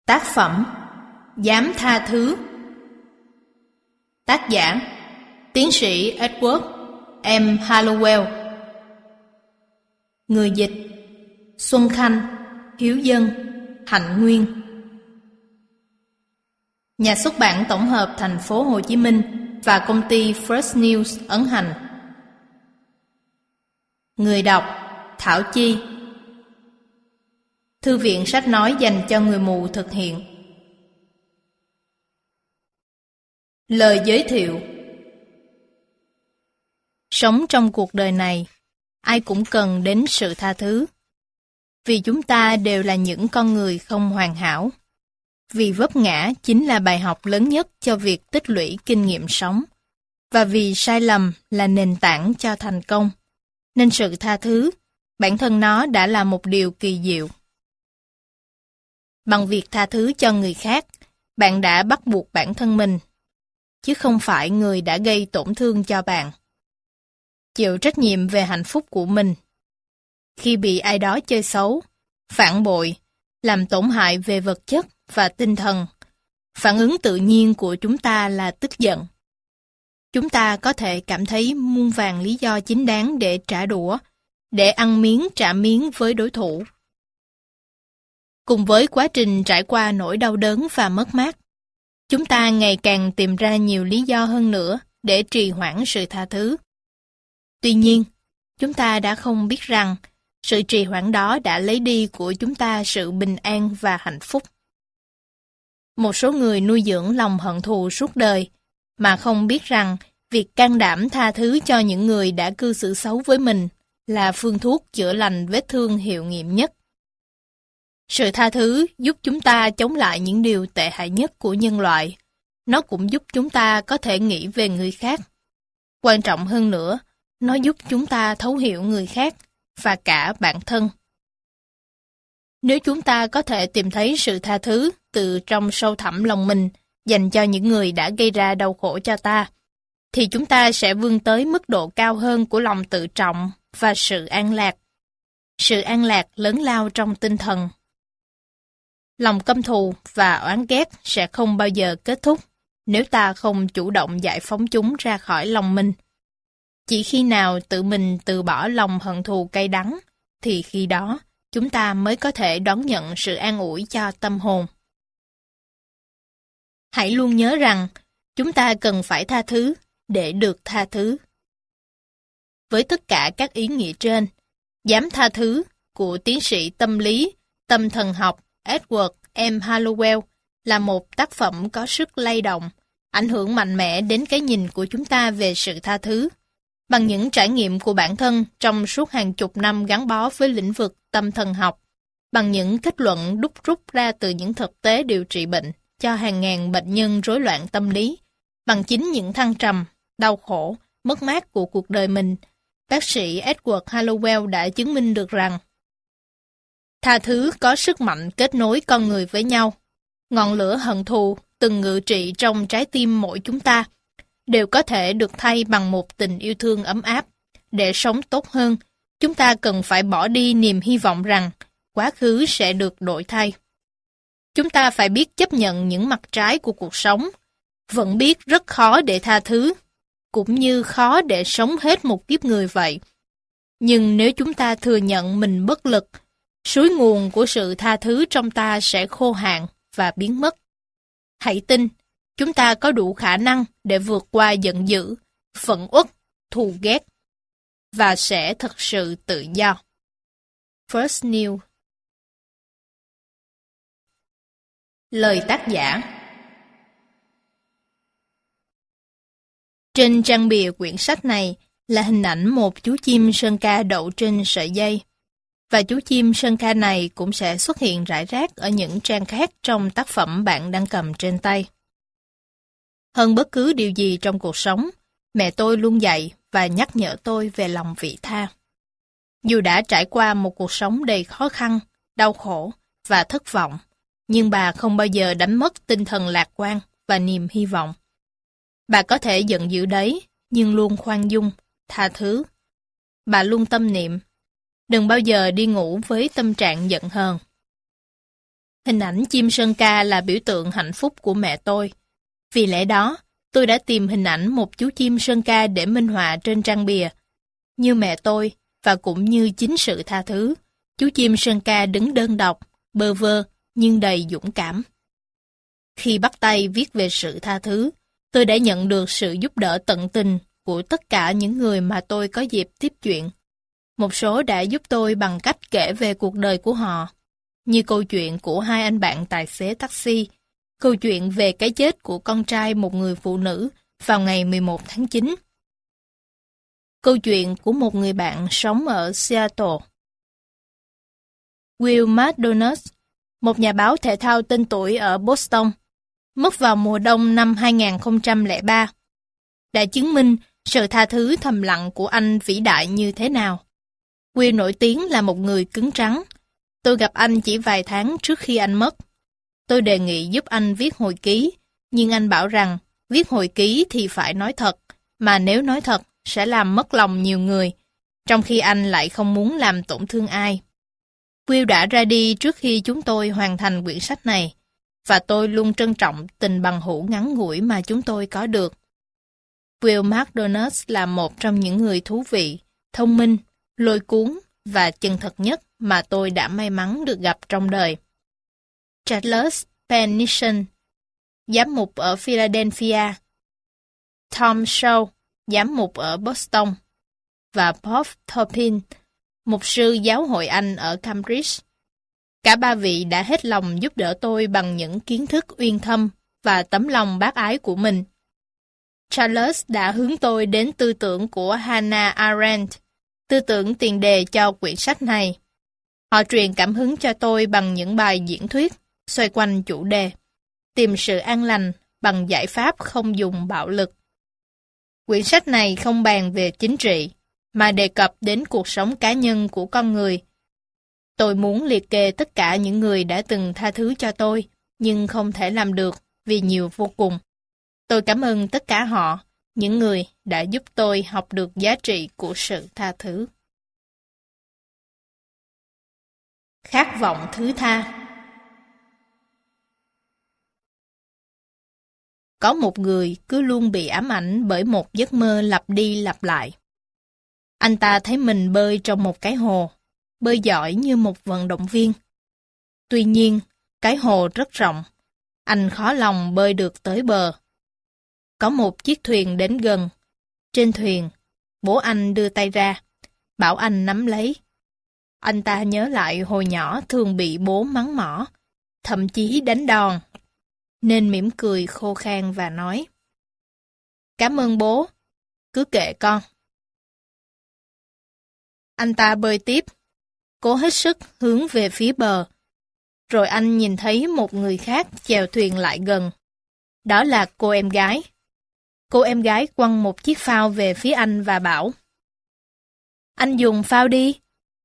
Tác phẩm Dám tha thứ. Tác giả Tiến sĩ Edward M. Hallowell. Người dịch Xuân Khanh, Hiếu Dân, Hạnh Nguyên. Nhà xuất bản tổng hợp Thành phố Hồ Chí Minh và công ty First News ấn hành. Người đọc Thảo Chi. Thư viện sách nói dành cho người mù thực hiện. Lời giới thiệu. Sống trong cuộc đời này, ai cũng cần đến sự tha thứ. Vì chúng ta đều là những con người không hoàn hảo. Vì vấp ngã chính là bài học lớn nhất cho việc tích lũy kinh nghiệm sống. Và vì sai lầm là nền tảng cho thành công. Nên sự tha thứ, bản thân nó đã là một điều kỳ diệu. Bằng việc tha thứ cho người khác, bạn đã bắt buộc bản thân mình, chứ không phải người đã gây tổn thương cho bạn. Chịu trách nhiệm về hạnh phúc của mình. Khi bị ai đó chơi xấu, phản bội, làm tổn hại về vật chất và tinh thần, phản ứng tự nhiên của chúng ta là tức giận. Chúng ta có thể cảm thấy muôn vàn lý do chính đáng để trả đũa, để ăn miếng trả miếng với đối thủ. Cùng với quá trình trải qua nỗi đau đớn và mất mát, chúng ta ngày càng tìm ra nhiều lý do hơn nữa để trì hoãn sự tha thứ. Tuy nhiên, chúng ta đã không biết rằng sự trì hoãn đó đã lấy đi của chúng ta sự bình an và hạnh phúc. Một số người nuôi dưỡng lòng hận thù suốt đời, mà không biết rằng việc can đảm tha thứ cho những người đã cư xử xấu với mình là phương thuốc chữa lành vết thương hiệu nghiệm nhất. Sự tha thứ giúp chúng ta chống lại những điều tệ hại nhất của nhân loại. Nó cũng giúp chúng ta có thể nghĩ về người khác. Quan trọng hơn nữa, nó giúp chúng ta thấu hiểu người khác và cả bản thân. Nếu chúng ta có thể tìm thấy sự tha thứ từ trong sâu thẳm lòng mình dành cho những người đã gây ra đau khổ cho ta, thì chúng ta sẽ vươn tới mức độ cao hơn của lòng tự trọng và sự an lạc. Sự an lạc lớn lao trong tinh thần. Lòng căm thù và oán ghét sẽ không bao giờ kết thúc nếu ta không chủ động giải phóng chúng ra khỏi lòng mình. Chỉ khi nào tự mình từ bỏ lòng hận thù cay đắng, thì khi đó chúng ta mới có thể đón nhận sự an ủi cho tâm hồn. Hãy luôn nhớ rằng chúng ta cần phải tha thứ để được tha thứ. Với tất cả các ý nghĩa trên, Dám tha thứ của tiến sĩ tâm lý, tâm thần học Edward M. Hallowell là một tác phẩm có sức lay động, ảnh hưởng mạnh mẽ đến cái nhìn của chúng ta về sự tha thứ. Bằng những trải nghiệm của bản thân trong suốt hàng chục năm gắn bó với lĩnh vực tâm thần học, bằng những kết luận đúc rút ra từ những thực tế điều trị bệnh cho hàng ngàn bệnh nhân rối loạn tâm lý, bằng chính những thăng trầm, đau khổ, mất mát của cuộc đời mình, bác sĩ Edward Hallowell đã chứng minh được rằng tha thứ có sức mạnh kết nối con người với nhau. Ngọn lửa hận thù từng ngự trị trong trái tim mỗi chúng ta đều có thể được thay bằng một tình yêu thương ấm áp. Để sống tốt hơn, chúng ta cần phải bỏ đi niềm hy vọng rằng quá khứ sẽ được đổi thay. Chúng ta phải biết chấp nhận những mặt trái của cuộc sống, vẫn biết rất khó để tha thứ, cũng như khó để sống hết một kiếp người vậy. Nhưng nếu chúng ta thừa nhận mình bất lực, suối nguồn của sự tha thứ trong ta sẽ khô hạn và biến mất. Hãy tin, chúng ta có đủ khả năng để vượt qua giận dữ, phẫn uất, thù ghét, và sẽ thật sự tự do. First News. Lời tác giả. Trên trang bìa quyển sách này là hình ảnh một chú chim sơn ca đậu trên sợi dây. Và chú chim sơn ca này cũng sẽ xuất hiện rải rác ở những trang khác trong tác phẩm bạn đang cầm trên tay. Hơn bất cứ điều gì trong cuộc sống, mẹ tôi luôn dạy và nhắc nhở tôi về lòng vị tha. Dù đã trải qua một cuộc sống đầy khó khăn, đau khổ và thất vọng, nhưng bà không bao giờ đánh mất tinh thần lạc quan và niềm hy vọng. Bà có thể giận dữ đấy, nhưng luôn khoan dung, tha thứ. Bà luôn tâm niệm, đừng bao giờ đi ngủ với tâm trạng giận hờn. Hình ảnh chim sơn ca là biểu tượng hạnh phúc của mẹ tôi. Vì lẽ đó, tôi đã tìm hình ảnh một chú chim sơn ca để minh họa trên trang bìa. Như mẹ tôi, và cũng như chính sự tha thứ, chú chim sơn ca đứng đơn độc, bơ vơ, nhưng đầy dũng cảm. Khi bắt tay viết về sự tha thứ, tôi đã nhận được sự giúp đỡ tận tình của tất cả những người mà tôi có dịp tiếp chuyện. Một số đã giúp tôi bằng cách kể về cuộc đời của họ, như câu chuyện của hai anh bạn tài xế taxi, câu chuyện về cái chết của con trai một người phụ nữ vào ngày 11 tháng 9, câu chuyện của một người bạn sống ở Seattle. Will McDonald, một nhà báo thể thao tên tuổi ở Boston, mất vào mùa đông năm 2003, đã chứng minh sự tha thứ thầm lặng của anh vĩ đại như thế nào. Will nổi tiếng là một người cứng rắn. Tôi gặp anh chỉ vài tháng trước khi anh mất. Tôi đề nghị giúp anh viết hồi ký, nhưng anh bảo rằng viết hồi ký thì phải nói thật, mà nếu nói thật sẽ làm mất lòng nhiều người, trong khi anh lại không muốn làm tổn thương ai. Will đã ra đi trước khi chúng tôi hoàn thành quyển sách này, và tôi luôn trân trọng tình bằng hữu ngắn ngủi mà chúng tôi có được. Will McDonald là một trong những người thú vị, thông minh, lôi cuốn và chân thật nhất mà tôi đã may mắn được gặp trong đời. Charles Pennison, giám mục ở Philadelphia, Tom Shaw, giám mục ở Boston, và Bob Turpin, mục sư giáo hội Anh ở Cambridge. Cả ba vị đã hết lòng giúp đỡ tôi bằng những kiến thức uyên thâm và tấm lòng bác ái của mình. Charles đã hướng tôi đến tư tưởng của Hannah Arendt, tư tưởng tiền đề cho quyển sách này. Họ truyền cảm hứng cho tôi bằng những bài diễn thuyết xoay quanh chủ đề tìm sự an lành bằng giải pháp không dùng bạo lực. Quyển sách này không bàn về chính trị, mà đề cập đến cuộc sống cá nhân của con người. Tôi muốn liệt kê tất cả những người đã từng tha thứ cho tôi, nhưng không thể làm được vì nhiều vô cùng. Tôi cảm ơn tất cả họ, những người đã giúp tôi học được giá trị của sự tha thứ. Khát vọng thứ tha. Có một người cứ luôn bị ám ảnh bởi một giấc mơ lặp đi lặp lại. Anh ta thấy mình bơi trong một cái hồ, bơi giỏi như một vận động viên. Tuy nhiên, cái hồ rất rộng, anh khó lòng bơi được tới bờ. Có một chiếc thuyền đến gần. Trên thuyền, bố anh đưa tay ra, bảo anh nắm lấy. Anh ta nhớ lại hồi nhỏ thường bị bố mắng mỏ, thậm chí đánh đòn, nên mỉm cười khô khan và nói: "Cảm ơn bố, cứ kệ con." Anh ta bơi tiếp, cố hết sức hướng về phía bờ. Rồi anh nhìn thấy một người khác chèo thuyền lại gần. Đó là cô em gái. Cô em gái quăng một chiếc phao về phía anh và bảo: "Anh dùng phao đi."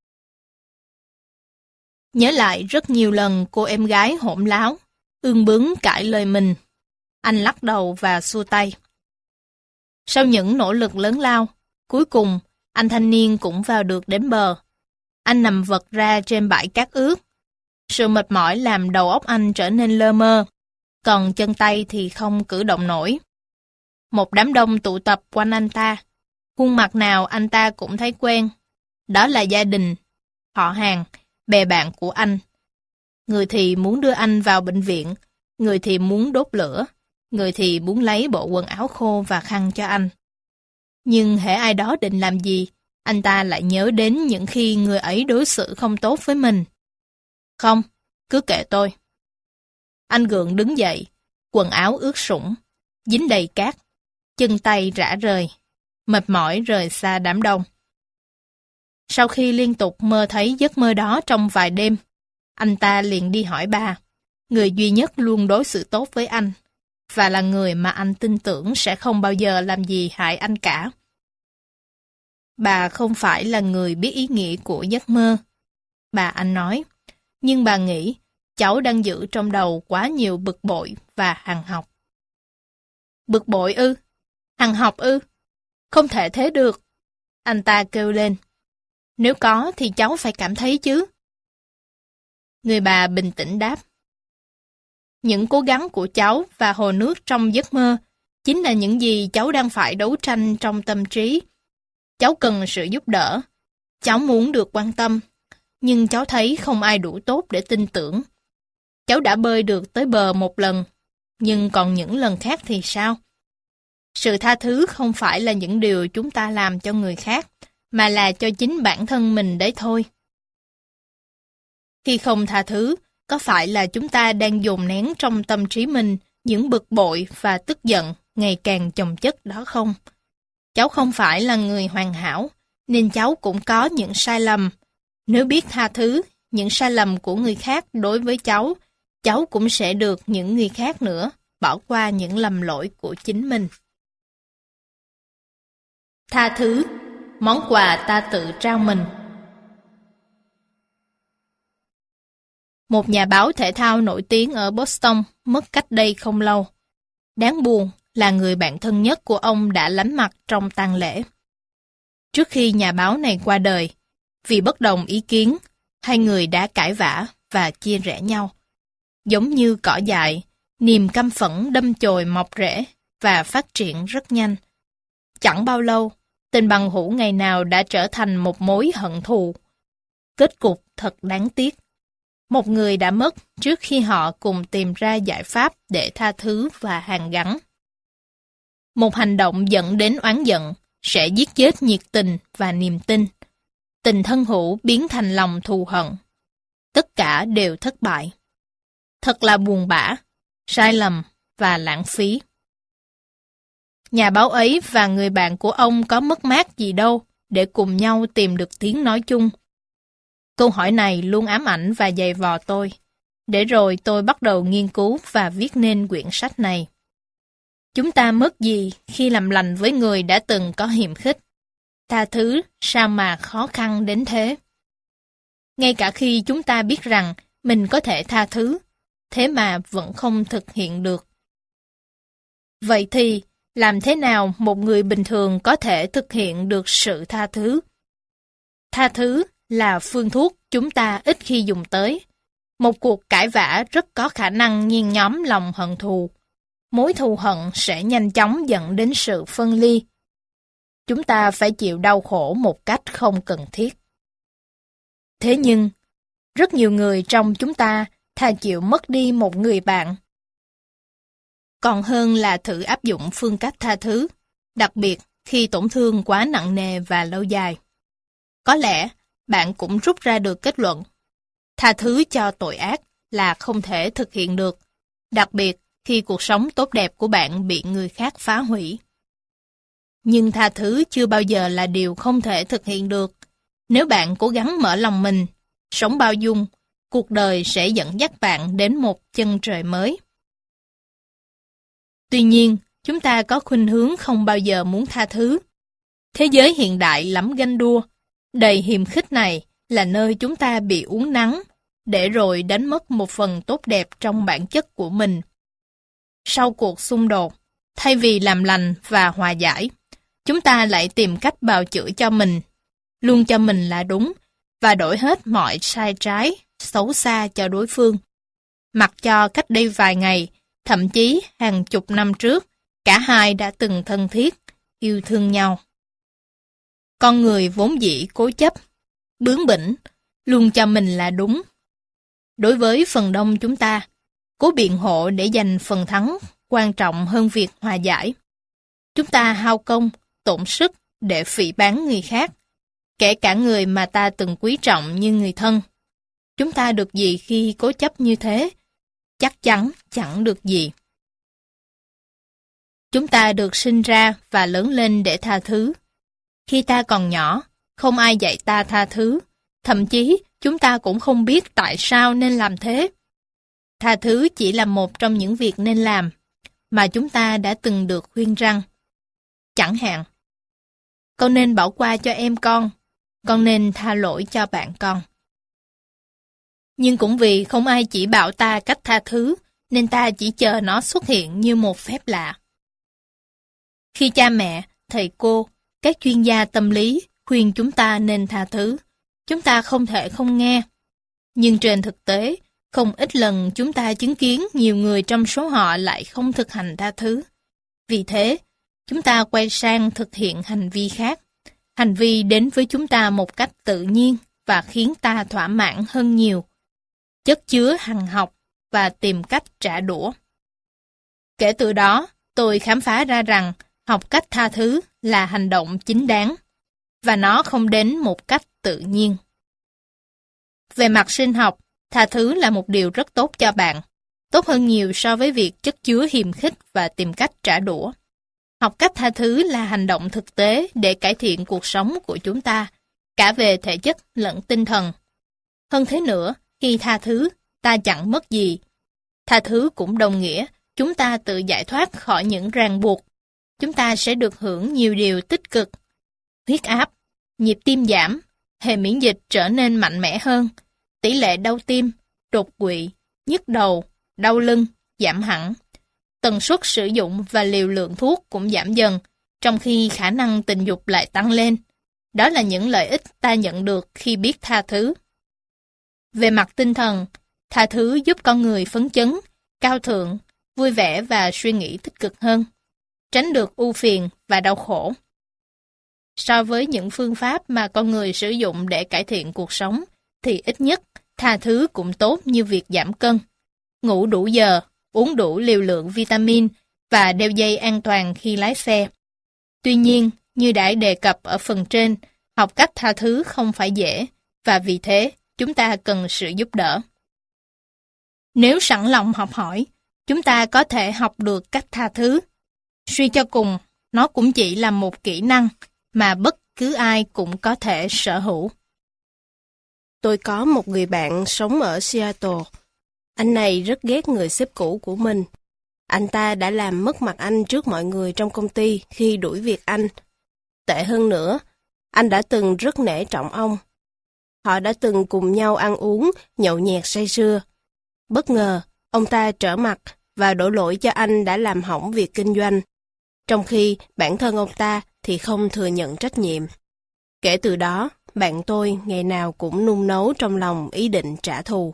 Nhớ lại rất nhiều lần cô em gái hỗn láo, ương bướng cãi lời mình, anh lắc đầu và xua tay. Sau những nỗ lực lớn lao, cuối cùng, anh thanh niên cũng vào được đến bờ. Anh nằm vật ra trên bãi cát ướt. Sự mệt mỏi làm đầu óc anh trở nên lơ mơ, còn chân tay thì không cử động nổi. Một đám đông tụ tập quanh anh ta. Khuôn mặt nào anh ta cũng thấy quen. Đó là gia đình, họ hàng, bè bạn của anh. Người thì muốn đưa anh vào bệnh viện, người thì muốn đốt lửa, người thì muốn lấy bộ quần áo khô và khăn cho anh. Nhưng hễ ai đó định làm gì, anh ta lại nhớ đến những khi người ấy đối xử không tốt với mình. "Không, cứ kệ tôi." Anh gượng đứng dậy, quần áo ướt sũng, dính đầy cát, chân tay rã rời, mệt mỏi rời xa đám đông. Sau khi liên tục mơ thấy giấc mơ đó trong vài đêm, anh ta liền đi hỏi bà, người duy nhất luôn đối xử tốt với anh, và là người mà anh tin tưởng sẽ không bao giờ làm gì hại anh cả. Bà không phải là người biết ý nghĩa của giấc mơ, bà anh nói, nhưng bà nghĩ cháu đang giữ trong đầu quá nhiều bực bội và hằn học. Bực bội ư? Hằn học ư? Không thể thế được. Anh ta kêu lên. Nếu có thì cháu phải cảm thấy chứ. Người bà bình tĩnh đáp. những cố gắng của cháu và hồ nước trong giấc mơ chính là những gì cháu đang phải đấu tranh trong tâm trí. Cháu cần sự giúp đỡ. Cháu muốn được quan tâm, nhưng cháu thấy không ai đủ tốt để tin tưởng. Cháu đã bơi được tới bờ một lần, nhưng còn những lần khác thì sao? Sự tha thứ không phải là những điều chúng ta làm cho người khác, mà là cho chính bản thân mình đấy thôi. Khi không tha thứ, có phải là chúng ta đang dồn nén trong tâm trí mình những bực bội và tức giận ngày càng chồng chất đó không? Cháu không phải là người hoàn hảo, nên cháu cũng có những sai lầm. Nếu biết tha thứ những sai lầm của người khác đối với cháu cũng sẽ được những người khác nữa bỏ qua những lầm lỗi của chính mình. Tha thứ, món quà ta tự trao mình. Một nhà báo thể thao nổi tiếng ở Boston mất cách đây không lâu. Đáng buồn là người bạn thân nhất của ông đã lánh mặt trong tang lễ. Trước khi nhà báo này qua đời, vì bất đồng ý kiến, hai người đã cãi vã và chia rẽ nhau. Giống như cỏ dại, niềm căm phẫn đâm chồi mọc rễ và phát triển rất nhanh. Chẳng bao lâu, tình bằng hữu ngày nào đã trở thành một mối hận thù. Kết cục thật đáng tiếc. Một người đã mất trước khi họ cùng tìm ra giải pháp để tha thứ và hàn gắn. Một hành động dẫn đến oán giận sẽ giết chết nhiệt tình và niềm tin. Tình thân hữu biến thành lòng thù hận. Tất cả đều thất bại. Thật là buồn bã, sai lầm và lãng phí. Nhà báo ấy và người bạn của ông có mất mát gì đâu để cùng nhau tìm được tiếng nói chung. Câu hỏi này luôn ám ảnh và dày vò tôi. Để rồi tôi bắt đầu nghiên cứu và viết nên quyển sách này. Chúng ta mất gì khi làm lành với người đã từng có hiềm khích? Tha thứ sao mà khó khăn đến thế? Ngay cả khi chúng ta biết rằng mình có thể tha thứ, thế mà vẫn không thực hiện được. Vậy thì, làm thế nào một người bình thường có thể thực hiện được sự tha thứ? Tha thứ là phương thuốc chúng ta ít khi dùng tới. Một cuộc cãi vã rất có khả năng nhen nhóm lòng hận thù. Mối thù hận sẽ nhanh chóng dẫn đến sự phân ly. Chúng ta phải chịu đau khổ một cách không cần thiết. Thế nhưng, rất nhiều người trong chúng ta thà chịu mất đi một người bạn còn hơn là thử áp dụng phương cách tha thứ, đặc biệt khi tổn thương quá nặng nề và lâu dài. Có lẽ bạn cũng rút ra được kết luận, tha thứ cho tội ác là không thể thực hiện được, đặc biệt khi cuộc sống tốt đẹp của bạn bị người khác phá hủy. Nhưng tha thứ chưa bao giờ là điều không thể thực hiện được. Nếu bạn cố gắng mở lòng mình, sống bao dung, cuộc đời sẽ dẫn dắt bạn đến một chân trời mới. Tuy nhiên, chúng ta có khuynh hướng không bao giờ muốn tha thứ. Thế giới hiện đại lắm ganh đua, đầy hiềm khích này là nơi chúng ta bị uốn nắn, để rồi đánh mất một phần tốt đẹp trong bản chất của mình. Sau cuộc xung đột, thay vì làm lành và hòa giải, chúng ta lại tìm cách bào chữa cho mình, luôn cho mình là đúng, và đổi hết mọi sai trái, xấu xa cho đối phương. Mặc cho cách đây vài ngày, thậm chí hàng chục năm trước, cả hai đã từng thân thiết, yêu thương nhau. Con người vốn dĩ cố chấp, bướng bỉnh, luôn cho mình là đúng. Đối với phần đông chúng ta, cố biện hộ để giành phần thắng quan trọng hơn việc hòa giải. Chúng ta hao công, tổn sức để phỉ báng người khác, kể cả người mà ta từng quý trọng như người thân. Chúng ta được gì khi cố chấp như thế? Chắc chắn chẳng được gì. Chúng ta được sinh ra và lớn lên để tha thứ. Khi ta còn nhỏ, không ai dạy ta tha thứ, thậm chí chúng ta cũng không biết tại sao nên làm thế. Tha thứ chỉ là một trong những việc nên làm, mà chúng ta đã từng được khuyên răn. Chẳng hạn, con nên bỏ qua cho em con nên tha lỗi cho bạn con. Nhưng cũng vì không ai chỉ bảo ta cách tha thứ, nên ta chỉ chờ nó xuất hiện như một phép lạ. Khi cha mẹ, thầy cô, các chuyên gia tâm lý khuyên chúng ta nên tha thứ, chúng ta không thể không nghe. Nhưng trên thực tế, Không ít lần chúng ta chứng kiến nhiều người trong số họ lại không thực hành tha thứ. Vì thế, chúng ta quay sang thực hiện hành vi khác. Hành vi đến với chúng ta một cách tự nhiên và khiến ta thỏa mãn hơn nhiều. Chất chứa hằng học và tìm cách trả đũa. Kể từ đó, tôi khám phá ra rằng học cách tha thứ là hành động chính đáng, và nó không đến một cách tự nhiên. Về mặt sinh học, tha thứ là một điều rất tốt cho bạn, tốt hơn nhiều so với việc chất chứa hiềm khích và tìm cách trả đũa. Học cách tha thứ là hành động thực tế để cải thiện cuộc sống của chúng ta, cả về thể chất lẫn tinh thần. Hơn thế nữa, khi tha thứ, ta chẳng mất gì. Tha thứ cũng đồng nghĩa chúng ta tự giải thoát khỏi những ràng buộc. Chúng ta sẽ được hưởng nhiều điều tích cực. Huyết áp, nhịp tim giảm, hệ miễn dịch trở nên mạnh mẽ hơn, tỷ lệ đau tim, đột quỵ, nhức đầu, đau lưng giảm hẳn. Tần suất sử dụng và liều lượng thuốc cũng giảm dần, trong khi khả năng tình dục lại tăng lên. Đó là những lợi ích ta nhận được khi biết tha thứ. Về mặt tinh thần, tha thứ giúp con người phấn chấn, cao thượng, vui vẻ và suy nghĩ tích cực hơn, tránh được ưu phiền và đau khổ. So với những phương pháp mà con người sử dụng để cải thiện cuộc sống, thì ít nhất tha thứ cũng tốt như việc giảm cân, ngủ đủ giờ, uống đủ liều lượng vitamin và đeo dây an toàn khi lái xe. Tuy nhiên, như đã đề cập ở phần trên, học cách tha thứ không phải dễ, và vì thế chúng ta cần sự giúp đỡ. Nếu sẵn lòng học hỏi, chúng ta có thể học được cách tha thứ. Suy cho cùng, nó cũng chỉ là một kỹ năng mà bất cứ ai cũng có thể sở hữu. Tôi có một người bạn sống ở Seattle. Anh này rất ghét người sếp cũ của mình. Anh ta đã làm mất mặt anh trước mọi người trong công ty khi đuổi việc anh. Tệ hơn nữa, anh đã từng rất nể trọng ông. Họ đã từng cùng nhau ăn uống, nhậu nhẹt say sưa. Bất ngờ, ông ta trở mặt và đổ lỗi cho anh đã làm hỏng việc kinh doanh, trong khi bản thân ông ta thì không thừa nhận trách nhiệm. Kể từ đó, bạn tôi ngày nào cũng nung nấu trong lòng ý định trả thù.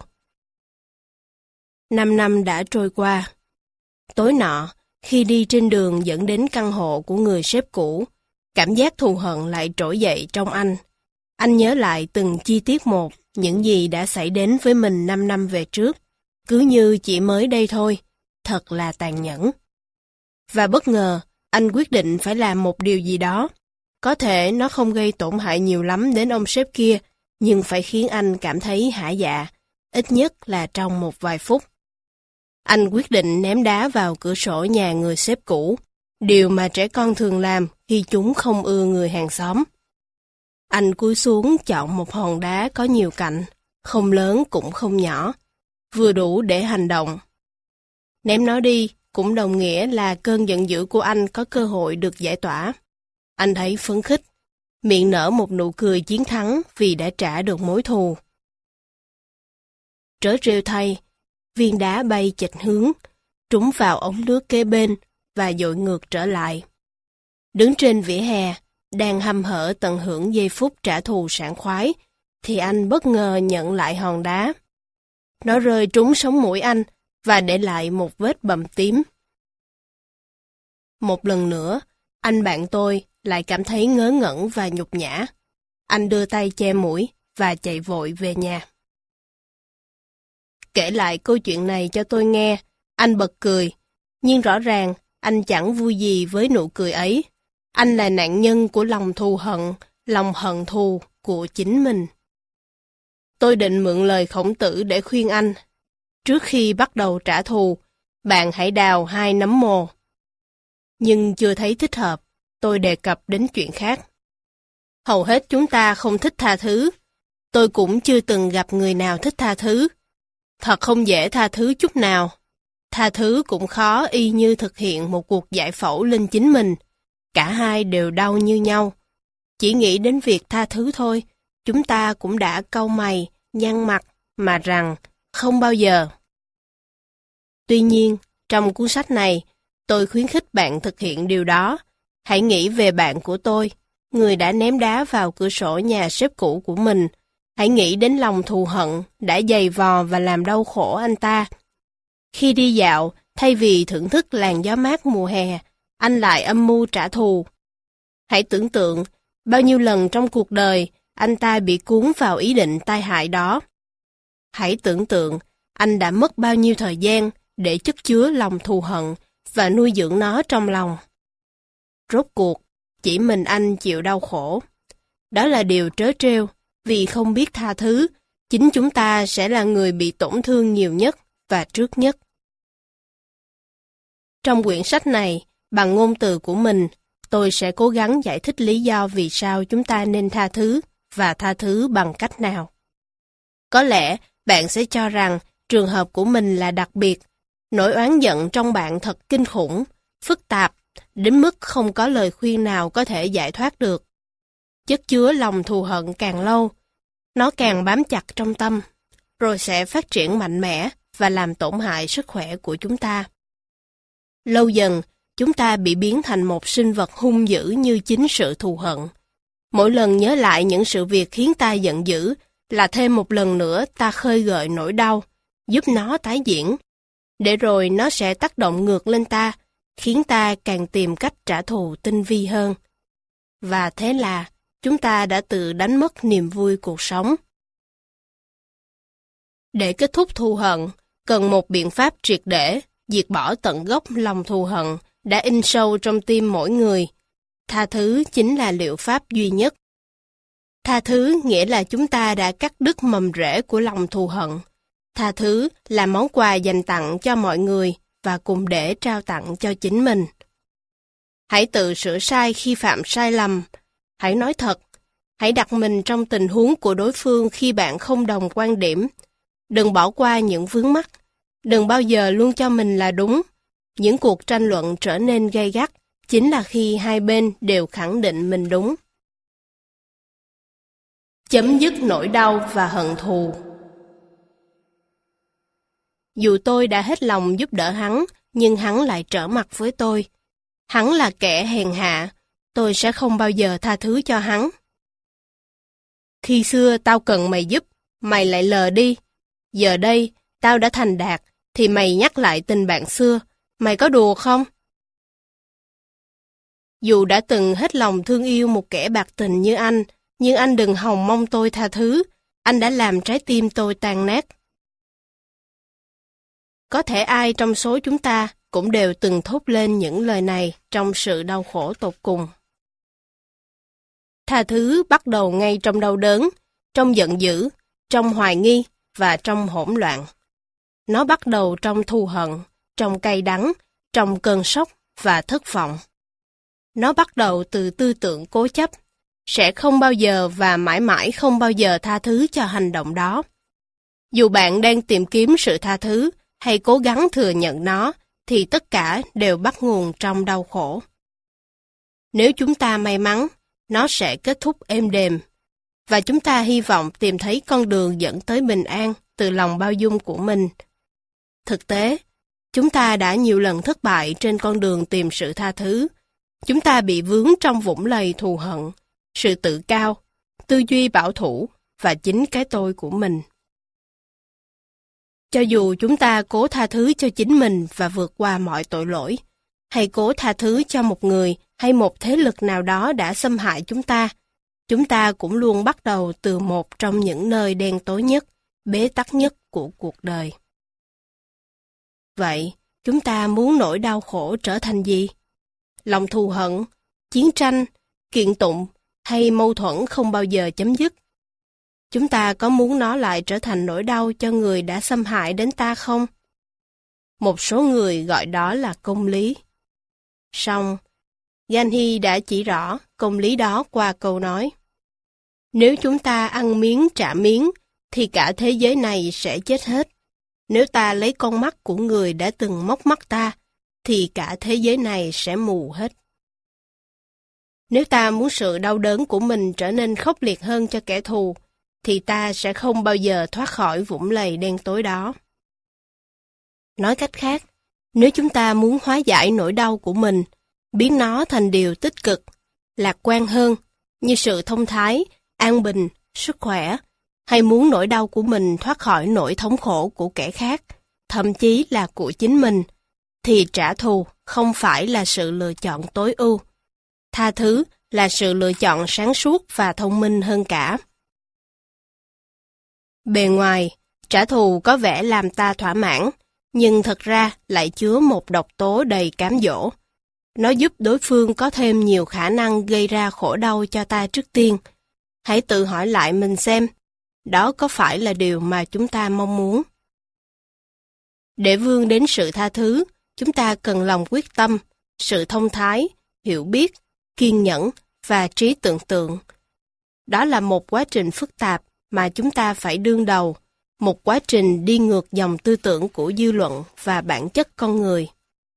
5 năm đã trôi qua. Tối nọ, khi đi trên đường dẫn đến căn hộ của người sếp cũ, cảm giác thù hận lại trỗi dậy trong anh. Anh nhớ lại từng chi tiết một, những gì đã xảy đến với mình 5 năm về trước, cứ như chỉ mới đây thôi, thật là tàn nhẫn. Và bất ngờ, anh quyết định phải làm một điều gì đó. Có thể nó không gây tổn hại nhiều lắm đến ông sếp kia, nhưng phải khiến anh cảm thấy hả dạ, ít nhất là trong một vài phút. Anh quyết định ném đá vào cửa sổ nhà người sếp cũ, điều mà trẻ con thường làm khi chúng không ưa người hàng xóm. Anh cúi xuống chọn một hòn đá có nhiều cạnh, không lớn cũng không nhỏ, vừa đủ để hành động. Ném nó đi cũng đồng nghĩa là cơn giận dữ của anh có cơ hội được giải tỏa. Anh thấy phấn khích, miệng nở một nụ cười chiến thắng vì đã trả được mối thù. Trớ trêu thay, viên đá bay chệch hướng, trúng vào ống nước kế bên và dội ngược trở lại. Đứng trên vỉa hè, đang hăm hở tận hưởng giây phút trả thù sảng khoái, thì anh bất ngờ nhận lại hòn đá. Nó rơi trúng sống mũi anh và để lại một vết bầm tím. Một lần nữa, anh bạn tôi lại cảm thấy ngớ ngẩn và nhục nhã. Anh đưa tay che mũi và chạy vội về nhà. Kể lại câu chuyện này cho tôi nghe, anh bật cười, nhưng rõ ràng anh chẳng vui gì với nụ cười ấy. Anh là nạn nhân của lòng thù hận, lòng hận thù của chính mình. Tôi định mượn lời Khổng Tử để khuyên anh. Trước khi bắt đầu trả thù, bạn hãy đào 2 nấm mồ. Nhưng chưa thấy thích hợp, tôi đề cập đến chuyện khác. Hầu hết chúng ta không thích tha thứ. Tôi cũng chưa từng gặp người nào thích tha thứ. Thật không dễ tha thứ chút nào. Tha thứ cũng khó y như thực hiện một cuộc giải phẫu lên chính mình. Cả hai đều đau như nhau. Chỉ nghĩ đến việc tha thứ thôi, chúng ta cũng đã cau mày, nhăn mặt, mà rằng không bao giờ. Tuy nhiên, trong cuốn sách này, tôi khuyến khích bạn thực hiện điều đó. Hãy nghĩ về bạn của tôi, người đã ném đá vào cửa sổ nhà sếp cũ của mình, Hãy nghĩ đến lòng thù hận đã giày vò và làm đau khổ anh ta. Khi đi dạo, thay vì thưởng thức làn gió mát mùa hè, anh lại âm mưu trả thù. Hãy tưởng tượng, bao nhiêu lần trong cuộc đời, anh ta bị cuốn vào ý định tai hại đó. Hãy tưởng tượng, anh đã mất bao nhiêu thời gian để chất chứa lòng thù hận và nuôi dưỡng nó trong lòng. Rốt cuộc, chỉ mình anh chịu đau khổ. Đó là điều trớ trêu, vì không biết tha thứ, chính chúng ta sẽ là người bị tổn thương nhiều nhất và trước nhất. Trong quyển sách này, bằng ngôn từ của mình, tôi sẽ cố gắng giải thích lý do vì sao chúng ta nên tha thứ và tha thứ bằng cách nào. Có lẽ bạn sẽ cho rằng trường hợp của mình là đặc biệt, nỗi oán giận trong bạn thật kinh khủng, phức tạp, đến mức không có lời khuyên nào có thể giải thoát được. Chất chứa lòng thù hận càng lâu, nó càng bám chặt trong tâm, rồi sẽ phát triển mạnh mẽ và làm tổn hại sức khỏe của chúng ta. Lâu dần, chúng ta bị biến thành một sinh vật hung dữ như chính sự thù hận. Mỗi lần nhớ lại những sự việc khiến ta giận dữ, là thêm một lần nữa ta khơi gợi nỗi đau, giúp nó tái diễn. Để rồi nó sẽ tác động ngược lên ta, khiến ta càng tìm cách trả thù tinh vi hơn. Và thế là, chúng ta đã tự đánh mất niềm vui cuộc sống. Để kết thúc thù hận, cần một biện pháp triệt để, diệt bỏ tận gốc lòng thù hận đã in sâu trong tim mỗi người. Tha thứ chính là liệu pháp duy nhất. Tha thứ nghĩa là chúng ta đã cắt đứt mầm rễ của lòng thù hận. Tha thứ là món quà dành tặng cho mọi người và cùng để trao tặng cho chính mình. Hãy tự sửa sai khi phạm sai lầm. Hãy nói thật. Hãy đặt mình trong tình huống của đối phương khi bạn không đồng quan điểm. Đừng bỏ qua những vướng mắc. Đừng bao giờ luôn cho mình là đúng. Những cuộc tranh luận trở nên gay gắt chính là khi hai bên đều khẳng định mình đúng. Chấm dứt nỗi đau và hận thù. Dù tôi đã hết lòng giúp đỡ hắn, nhưng hắn lại trở mặt với tôi. Hắn là kẻ hèn hạ, tôi sẽ không bao giờ tha thứ cho hắn. Khi xưa tao cần mày giúp, mày lại lờ đi. Giờ đây, tao đã thành đạt, thì mày nhắc lại tình bạn xưa, mày có đùa không? Dù đã từng hết lòng thương yêu một kẻ bạc tình như anh, nhưng anh đừng hòng mong tôi tha thứ, anh đã làm trái tim tôi tan nát. Có thể ai trong số chúng ta cũng đều từng thốt lên những lời này trong sự đau khổ tột cùng. Tha thứ bắt đầu ngay trong đau đớn, trong giận dữ, trong hoài nghi và trong hỗn loạn. Nó bắt đầu trong thù hận, trong cay đắng, trong cơn sốc và thất vọng. Nó bắt đầu từ tư tưởng cố chấp, sẽ không bao giờ và mãi mãi không bao giờ tha thứ cho hành động đó. Dù bạn đang tìm kiếm sự tha thứ hay cố gắng thừa nhận nó, thì tất cả đều bắt nguồn trong đau khổ. Nếu chúng ta may mắn, nó sẽ kết thúc êm đềm, và chúng ta hy vọng tìm thấy con đường dẫn tới bình an từ lòng bao dung của mình. Thực tế, chúng ta đã nhiều lần thất bại trên con đường tìm sự tha thứ. Chúng ta bị vướng trong vũng lầy thù hận, sự tự cao, tư duy bảo thủ và chính cái tôi của mình. Cho dù chúng ta cố tha thứ cho chính mình và vượt qua mọi tội lỗi, hay cố tha thứ cho một người hay một thế lực nào đó đã xâm hại chúng ta cũng luôn bắt đầu từ một trong những nơi đen tối nhất, bế tắc nhất của cuộc đời. Vậy, chúng ta muốn nỗi đau khổ trở thành gì? Lòng thù hận, chiến tranh, kiện tụng hay mâu thuẫn không bao giờ chấm dứt? Chúng ta có muốn nó lại trở thành nỗi đau cho người đã xâm hại đến ta không? Một số người gọi đó là công lý. Song, Gandhi đã chỉ rõ công lý đó qua câu nói: nếu chúng ta ăn miếng trả miếng, thì cả thế giới này sẽ chết hết. Nếu ta lấy con mắt của người đã từng móc mắt ta, thì cả thế giới này sẽ mù hết. Nếu ta muốn sự đau đớn của mình trở nên khốc liệt hơn cho kẻ thù, thì ta sẽ không bao giờ thoát khỏi vũng lầy đen tối đó. Nói cách khác, nếu chúng ta muốn hóa giải nỗi đau của mình, biến nó thành điều tích cực, lạc quan hơn, như sự thông thái, an bình, sức khỏe, hay muốn nỗi đau của mình thoát khỏi nỗi thống khổ của kẻ khác, thậm chí là của chính mình, thì trả thù không phải là sự lựa chọn tối ưu. Tha thứ là sự lựa chọn sáng suốt và thông minh hơn cả. Bề ngoài, trả thù có vẻ làm ta thỏa mãn, nhưng thật ra lại chứa một độc tố đầy cám dỗ. Nó giúp đối phương có thêm nhiều khả năng gây ra khổ đau cho ta trước tiên. Hãy tự hỏi lại mình xem, đó có phải là điều mà chúng ta mong muốn? Để vươn đến sự tha thứ, chúng ta cần lòng quyết tâm, sự thông thái, hiểu biết, kiên nhẫn và trí tưởng tượng. Đó là một quá trình phức tạp mà chúng ta phải đương đầu, một quá trình đi ngược dòng tư tưởng của dư luận và bản chất con người.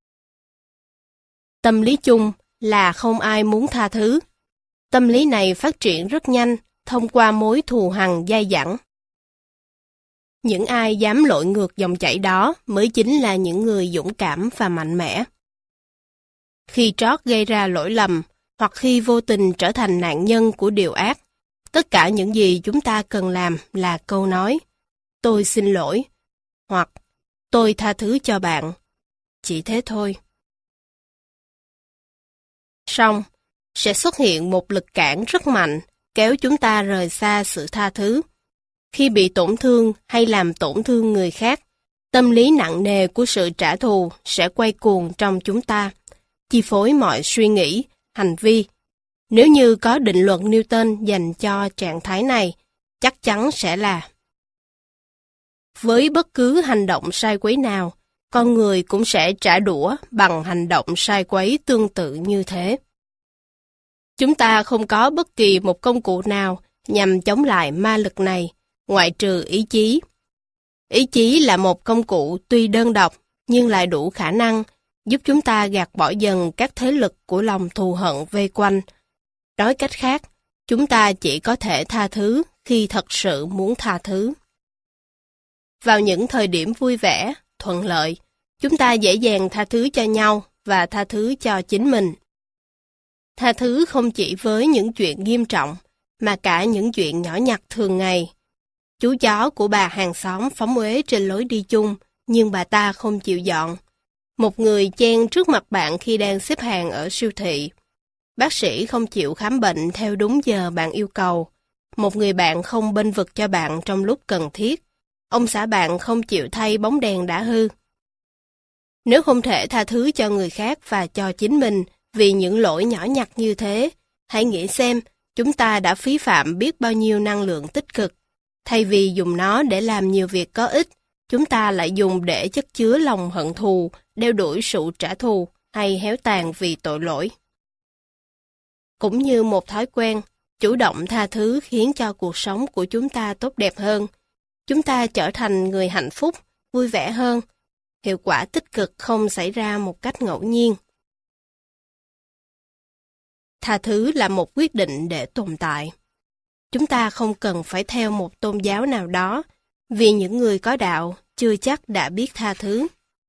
Tâm lý chung là không ai muốn tha thứ. Tâm lý này phát triển rất nhanh thông qua mối thù hằn dai dẳng. Những ai dám lội ngược dòng chảy đó mới chính là những người dũng cảm và mạnh mẽ. Khi trót gây ra lỗi lầm, hoặc khi vô tình trở thành nạn nhân của điều ác, tất cả những gì chúng ta cần làm là câu nói "Tôi xin lỗi" hoặc "Tôi tha thứ cho bạn". Chỉ thế thôi. Song, sẽ xuất hiện một lực cản rất mạnh kéo chúng ta rời xa sự tha thứ. Khi bị tổn thương hay làm tổn thương người khác, tâm lý nặng nề của sự trả thù sẽ quay cuồng trong chúng ta, chi phối mọi suy nghĩ, hành vi. Nếu như có định luật Newton dành cho trạng thái này, chắc chắn sẽ là: với bất cứ hành động sai quấy nào, con người cũng sẽ trả đũa bằng hành động sai quấy tương tự như thế. Chúng ta không có bất kỳ một công cụ nào nhằm chống lại ma lực này, ngoại trừ ý chí. Ý chí là một công cụ tuy đơn độc, nhưng lại đủ khả năng giúp chúng ta gạt bỏ dần các thế lực của lòng thù hận vây quanh. Nói cách khác, chúng ta chỉ có thể tha thứ khi thật sự muốn tha thứ. Vào những thời điểm vui vẻ, thuận lợi, chúng ta dễ dàng tha thứ cho nhau và tha thứ cho chính mình. Tha thứ không chỉ với những chuyện nghiêm trọng, mà cả những chuyện nhỏ nhặt thường ngày. Chú chó của bà hàng xóm phóng uế trên lối đi chung, nhưng bà ta không chịu dọn. Một người chen trước mặt bạn khi đang xếp hàng ở siêu thị. Bác sĩ không chịu khám bệnh theo đúng giờ bạn yêu cầu. Một người bạn không bênh vực cho bạn trong lúc cần thiết. Ông xã bạn không chịu thay bóng đèn đã hư. Nếu không thể tha thứ cho người khác và cho chính mình vì những lỗi nhỏ nhặt như thế, hãy nghĩ xem chúng ta đã phí phạm biết bao nhiêu năng lượng tích cực. Thay vì dùng nó để làm nhiều việc có ích, chúng ta lại dùng để chất chứa lòng hận thù, đeo đuổi sự trả thù hay héo tàn vì tội lỗi. Cũng như một thói quen, chủ động tha thứ khiến cho cuộc sống của chúng ta tốt đẹp hơn. Chúng ta trở thành người hạnh phúc, vui vẻ hơn. Hiệu quả tích cực không xảy ra một cách ngẫu nhiên. Tha thứ là một quyết định để tồn tại. Chúng ta không cần phải theo một tôn giáo nào đó, vì những người có đạo chưa chắc đã biết tha thứ.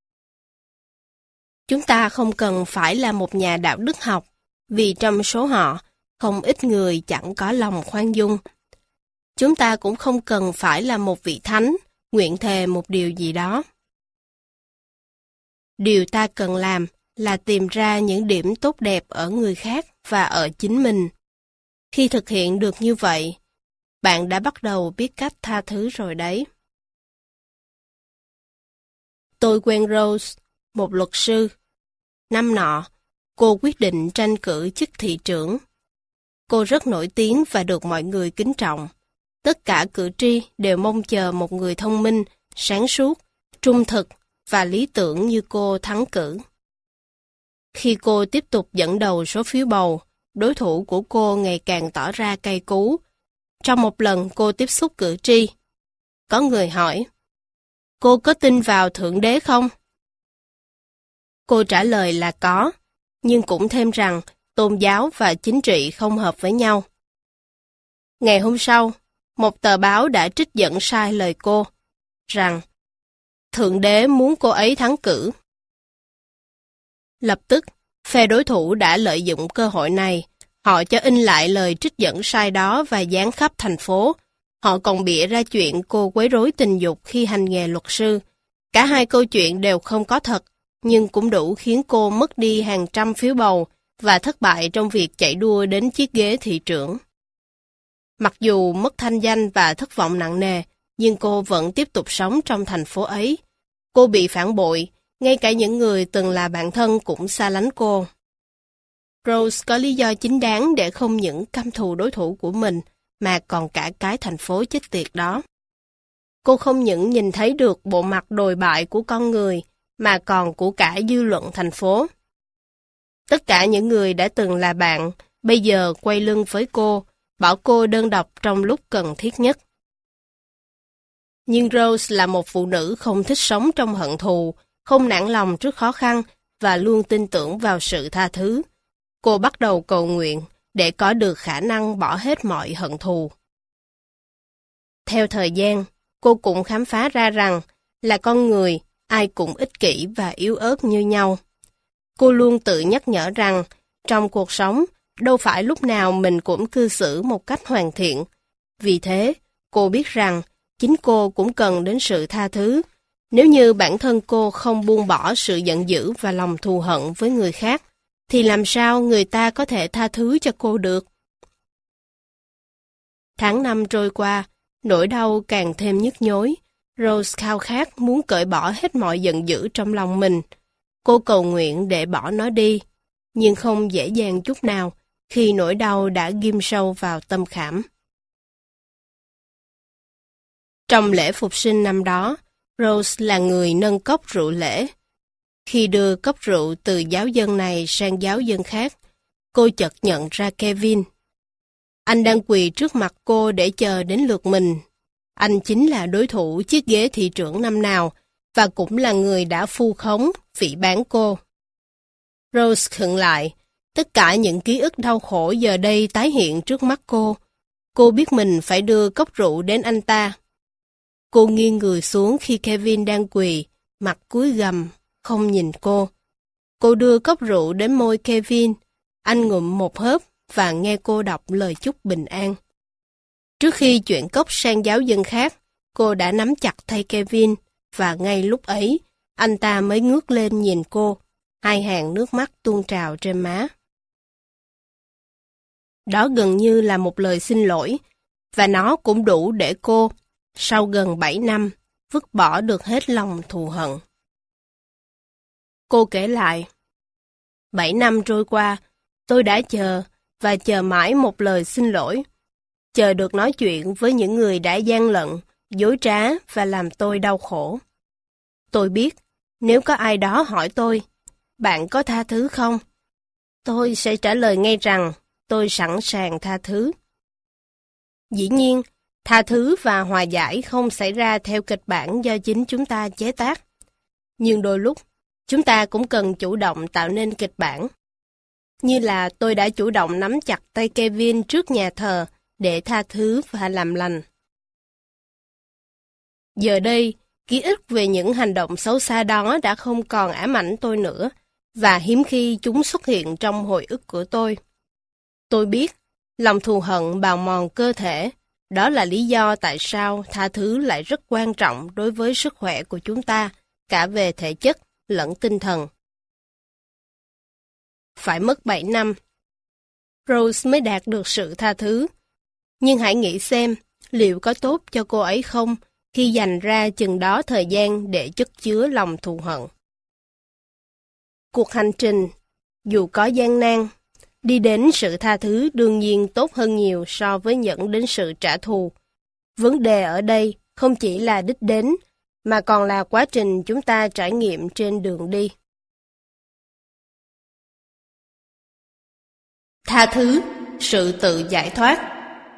Chúng ta không cần phải là một nhà đạo đức học, vì trong số họ, không ít người chẳng có lòng khoan dung. Chúng ta cũng không cần phải là một vị thánh, nguyện thề một điều gì đó. Điều ta cần làm là tìm ra những điểm tốt đẹp ở người khác và ở chính mình. Khi thực hiện được như vậy, bạn đã bắt đầu biết cách tha thứ rồi đấy. Tôi quen Rose, một luật sư. Năm nọ, cô quyết định tranh cử chức thị trưởng. Cô rất nổi tiếng và được mọi người kính trọng. Tất cả cử tri đều mong chờ một người thông minh, sáng suốt, trung thực và lý tưởng như cô thắng cử. Khi cô tiếp tục dẫn đầu số phiếu bầu, đối thủ của cô ngày càng tỏ ra cay cú. Trong một lần cô tiếp xúc cử tri, có người hỏi, cô có tin vào Thượng Đế không? Cô trả lời là có, nhưng cũng thêm rằng tôn giáo và chính trị không hợp với nhau. Ngày hôm sau, một tờ báo đã trích dẫn sai lời cô, rằng Thượng Đế muốn cô ấy thắng cử. Lập tức, phe đối thủ đã lợi dụng cơ hội này, họ cho in lại lời trích dẫn sai đó và dán khắp thành phố, Họ còn bịa ra chuyện cô quấy rối tình dục khi hành nghề luật sư. Cả hai câu chuyện đều không có thật, nhưng cũng đủ khiến cô mất đi hàng trăm phiếu bầu và thất bại trong việc chạy đua đến chiếc ghế thị trưởng. Mặc dù mất thanh danh và thất vọng nặng nề, nhưng cô vẫn tiếp tục sống trong thành phố ấy. Cô bị phản bội, ngay cả những người từng là bạn thân cũng xa lánh cô. Rose có lý do chính đáng để không những căm thù đối thủ của mình, mà còn cả cái thành phố chết tiệt đó. Cô không những nhìn thấy được bộ mặt đồi bại của con người, mà còn của cả dư luận thành phố. Tất cả những người đã từng là bạn, bây giờ quay lưng với cô, bỏ cô đơn độc trong lúc cần thiết nhất. Nhưng Rose là một phụ nữ không thích sống trong hận thù, không nản lòng trước khó khăn và luôn tin tưởng vào sự tha thứ. Cô bắt đầu cầu nguyện để có được khả năng bỏ hết mọi hận thù. Theo thời gian, cô cũng khám phá ra rằng là con người, ai cũng ích kỷ và yếu ớt như nhau. Cô luôn tự nhắc nhở rằng trong cuộc sống, đâu phải lúc nào mình cũng cư xử một cách hoàn thiện. Vì thế, cô biết rằng chính cô cũng cần đến sự tha thứ. Nếu như bản thân cô không buông bỏ sự giận dữ và lòng thù hận với người khác, thì làm sao người ta có thể tha thứ cho cô được? Tháng năm trôi qua, nỗi đau càng thêm nhức nhối. Rose khao khát muốn cởi bỏ hết mọi giận dữ trong lòng mình. Cô cầu nguyện để bỏ nó đi, nhưng không dễ dàng chút nào khi nỗi đau đã ghim sâu vào tâm khảm. Trong lễ phục sinh năm đó, Rose là người nâng cốc rượu lễ. Khi đưa cốc rượu từ giáo dân này sang giáo dân khác, cô chợt nhận ra Kevin. Anh đang quỳ trước mặt cô để chờ đến lượt mình. Anh chính là đối thủ chiếc ghế thị trưởng năm nào, và cũng là người đã vu khống, phỉ báng cô. Rose khựng lại, tất cả những ký ức đau khổ giờ đây tái hiện trước mắt cô. Cô biết mình phải đưa cốc rượu đến anh ta. Cô nghiêng người xuống khi Kevin đang quỳ, mặt cúi gằm, không nhìn cô. Cô đưa cốc rượu đến môi Kevin. Anh ngụm một hớp và nghe cô đọc lời chúc bình an. Trước khi chuyển cốc sang giáo dân khác, cô đã nắm chặt tay Kevin, và ngay lúc ấy, anh ta mới ngước lên nhìn cô, hai hàng nước mắt tuôn trào trên má. Đó gần như là một lời xin lỗi, và nó cũng đủ để cô, sau gần 7 năm, vứt bỏ được hết lòng thù hận. Cô kể lại, 7 năm trôi qua, tôi đã chờ, và chờ mãi một lời xin lỗi. Chờ được nói chuyện với những người đã gian lận, dối trá và làm tôi đau khổ. Tôi biết, nếu có ai đó hỏi tôi, bạn có tha thứ không? Tôi sẽ trả lời ngay rằng, tôi sẵn sàng tha thứ. Dĩ nhiên, tha thứ và hòa giải không xảy ra theo kịch bản do chính chúng ta chế tác. Nhưng đôi lúc, chúng ta cũng cần chủ động tạo nên kịch bản. Như là tôi đã chủ động nắm chặt tay Kevin trước nhà thờ để tha thứ và làm lành. Giờ đây, ký ức về những hành động xấu xa đó đã không còn ám ảnh tôi nữa, và hiếm khi chúng xuất hiện trong hồi ức của tôi. Tôi biết, lòng thù hận bào mòn cơ thể, đó là lý do tại sao tha thứ lại rất quan trọng đối với sức khỏe của chúng ta, cả về thể chất lẫn tinh thần. Phải mất 7 năm, Rose mới đạt được sự tha thứ. Nhưng hãy nghĩ xem, liệu có tốt cho cô ấy không khi dành ra chừng đó thời gian để chất chứa lòng thù hận. Cuộc hành trình, dù có gian nan, đi đến sự tha thứ đương nhiên tốt hơn nhiều so với dẫn đến sự trả thù. Vấn đề ở đây không chỉ là đích đến, mà còn là quá trình chúng ta trải nghiệm trên đường đi. Tha thứ, sự tự giải thoát.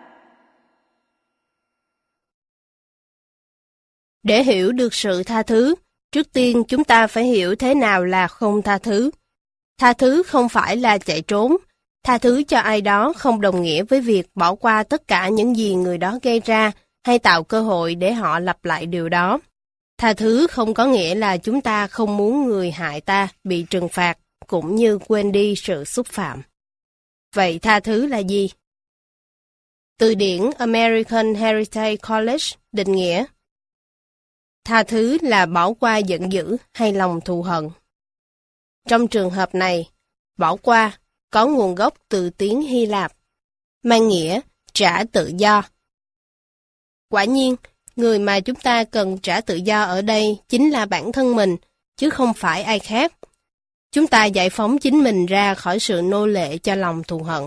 Để hiểu được sự tha thứ, trước tiên chúng ta phải hiểu thế nào là không tha thứ. Tha thứ không phải là chạy trốn. Tha thứ cho ai đó không đồng nghĩa với việc bỏ qua tất cả những gì người đó gây ra hay tạo cơ hội để họ lặp lại điều đó. Tha thứ không có nghĩa là chúng ta không muốn người hại ta bị trừng phạt, cũng như quên đi sự xúc phạm. Vậy tha thứ là gì? Từ điển American Heritage College định nghĩa: tha thứ là bỏ qua giận dữ hay lòng thù hận. Trong trường hợp này, bỏ qua có nguồn gốc từ tiếng Hy Lạp, mang nghĩa trả tự do. Quả nhiên, người mà chúng ta cần trả tự do ở đây chính là bản thân mình, chứ không phải ai khác. Chúng ta giải phóng chính mình ra khỏi sự nô lệ cho lòng thù hận.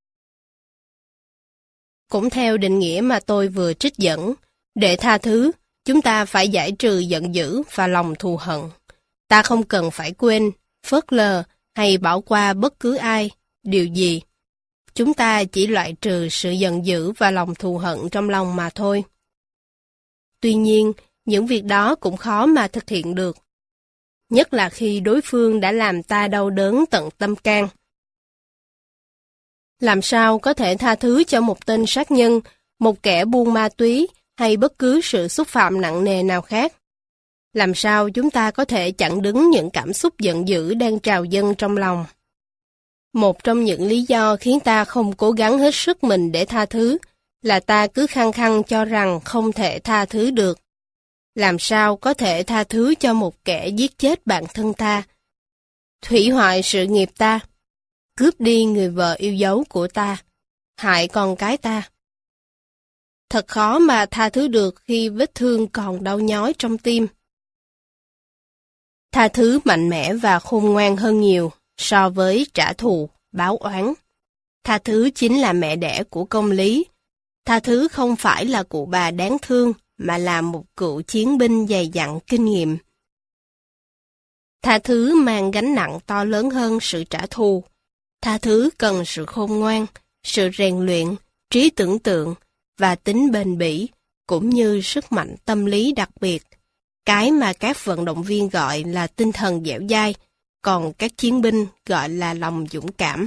Cũng theo định nghĩa mà tôi vừa trích dẫn, để tha thứ, chúng ta phải giải trừ giận dữ và lòng thù hận. Ta không cần phải quên, phớt lờ hay bỏ qua bất cứ ai, điều gì. Chúng ta chỉ loại trừ sự giận dữ và lòng thù hận trong lòng mà thôi. Tuy nhiên, những việc đó cũng khó mà thực hiện được. Nhất là khi đối phương đã làm ta đau đớn tận tâm can. Làm sao có thể tha thứ cho một tên sát nhân, một kẻ buôn ma túy hay bất cứ sự xúc phạm nặng nề nào khác? Làm sao chúng ta có thể chặn đứng những cảm xúc giận dữ đang trào dâng trong lòng? Một trong những lý do khiến ta không cố gắng hết sức mình để tha thứ là ta cứ khăng khăng cho rằng không thể tha thứ được. Làm sao có thể tha thứ cho một kẻ giết chết bạn thân ta, hủy hoại sự nghiệp ta, cướp đi người vợ yêu dấu của ta, hại con cái ta? Thật khó mà tha thứ được khi vết thương còn đau nhói trong tim. Tha thứ mạnh mẽ và khôn ngoan hơn nhiều so với trả thù, báo oán. Tha thứ chính là mẹ đẻ của công lý. Tha thứ không phải là cụ bà đáng thương, mà là một cựu chiến binh dày dặn kinh nghiệm. Tha thứ mang gánh nặng to lớn hơn sự trả thù. Tha thứ cần sự khôn ngoan, sự rèn luyện, trí tưởng tượng và tính bền bỉ, cũng như sức mạnh tâm lý đặc biệt, cái mà các vận động viên gọi là tinh thần dẻo dai, còn các chiến binh gọi là lòng dũng cảm.